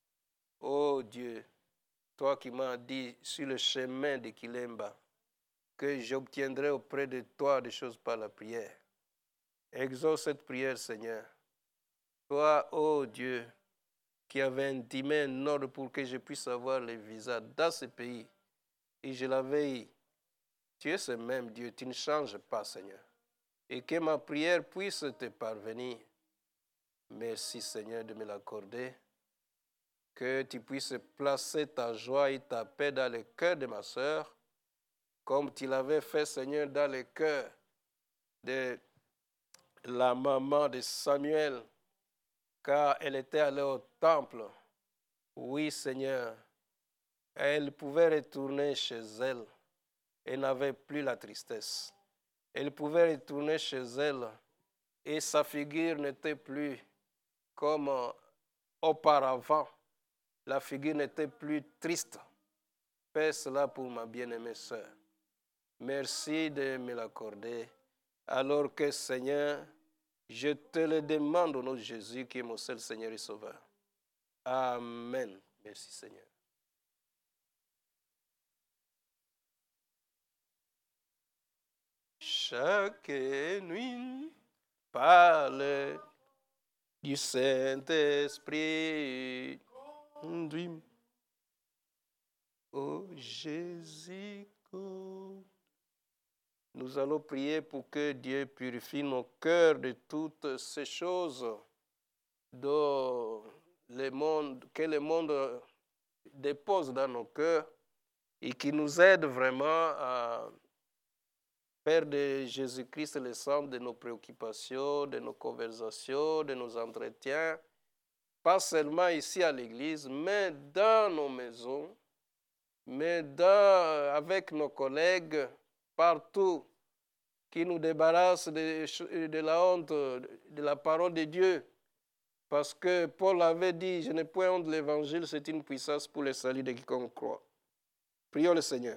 Speaker 1: Ô Dieu, toi qui m'as dit sur le chemin de Kilemba que j'obtiendrai auprès de toi des choses par la prière. Exauce cette prière, Seigneur. Toi, ô Dieu, qui avait intimé un ordre pour que je puisse avoir le visa dans ce pays, et je l'avais eu. Tu es ce même Dieu, tu ne changes pas, Seigneur. Et que ma prière puisse te parvenir. Merci, Seigneur, de me l'accorder. Que tu puisses placer ta joie et ta paix dans le cœur de ma sœur, comme tu l'avais fait, Seigneur, dans le cœur de la maman de Samuel, car elle était allée au temple. Oui, Seigneur, elle pouvait retourner chez elle et n'avait plus la tristesse. Elle pouvait retourner chez elle et sa figure n'était plus comme auparavant. La figure n'était plus triste. Fais cela pour ma bien-aimée sœur. Merci de me l'accorder. Alors que, Seigneur, je te le demande au nom de Jésus, qui est mon seul Seigneur et Sauveur. Amen. Merci, Seigneur. Chaque nuit, parle du Saint-Esprit. Oh Jésus, nous allons prier pour que Dieu purifie nos cœurs de toutes ces choses que le monde dépose dans nos cœurs et qui nous aide vraiment à faire de Jésus-Christ le centre de nos préoccupations, de nos conversations, de nos entretiens, pas seulement ici à l'église, mais dans nos maisons, mais avec nos collègues, partout, qui nous débarrasse de la honte de la parole de Dieu. Parce que Paul avait dit, je n'ai point honte de l'évangile, c'est une puissance pour le salut de quiconque croit. Prions le Seigneur.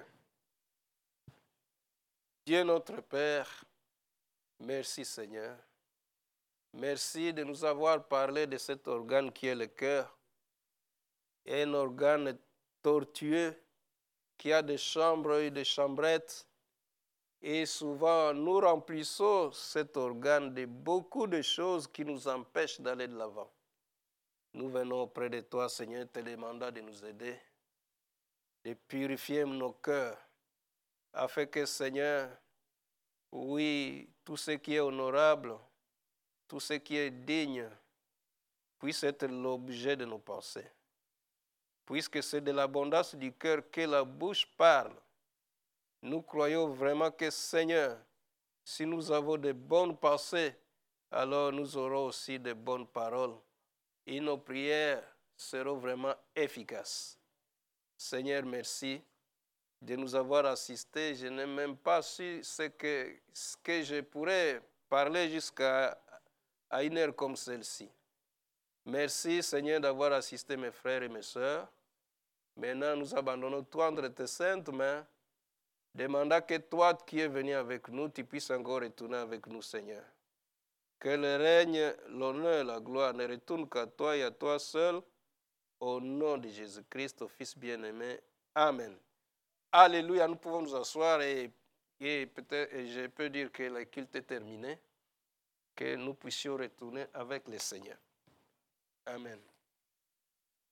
Speaker 1: Dieu notre Père, merci Seigneur. Merci de nous avoir parlé de cet organe qui est le cœur. Un organe tortueux qui a des chambres et des chambrettes. Et souvent, nous remplissons cet organe de beaucoup de choses qui nous empêchent d'aller de l'avant. Nous venons auprès de toi, Seigneur, te demandant de nous aider, de purifier nos cœurs, afin que, Seigneur, oui, tout ce qui est honorable, tout ce qui est digne, puisse être l'objet de nos pensées. Puisque c'est de l'abondance du cœur que la bouche parle. Nous croyons vraiment que, Seigneur, si nous avons de bonnes pensées, alors nous aurons aussi de bonnes paroles. Et nos prières seront vraiment efficaces. Seigneur, merci de nous avoir assistés. Je n'ai même pas su ce que je pourrais parler jusqu'à une heure comme celle-ci. Merci, Seigneur, d'avoir assisté mes frères et mes sœurs. Maintenant, nous abandonnons tout entre tes saintes mains, demandant que toi qui es venu avec nous, tu puisses encore retourner avec nous, Seigneur. Que le règne, l'honneur, la gloire ne retournent qu'à toi et à toi seul, au nom de Jésus-Christ, au Fils bien-aimé. Amen. Alléluia, nous pouvons nous asseoir et peut-être, je peux dire que le culte est terminé, que nous puissions retourner avec le Seigneur. Amen.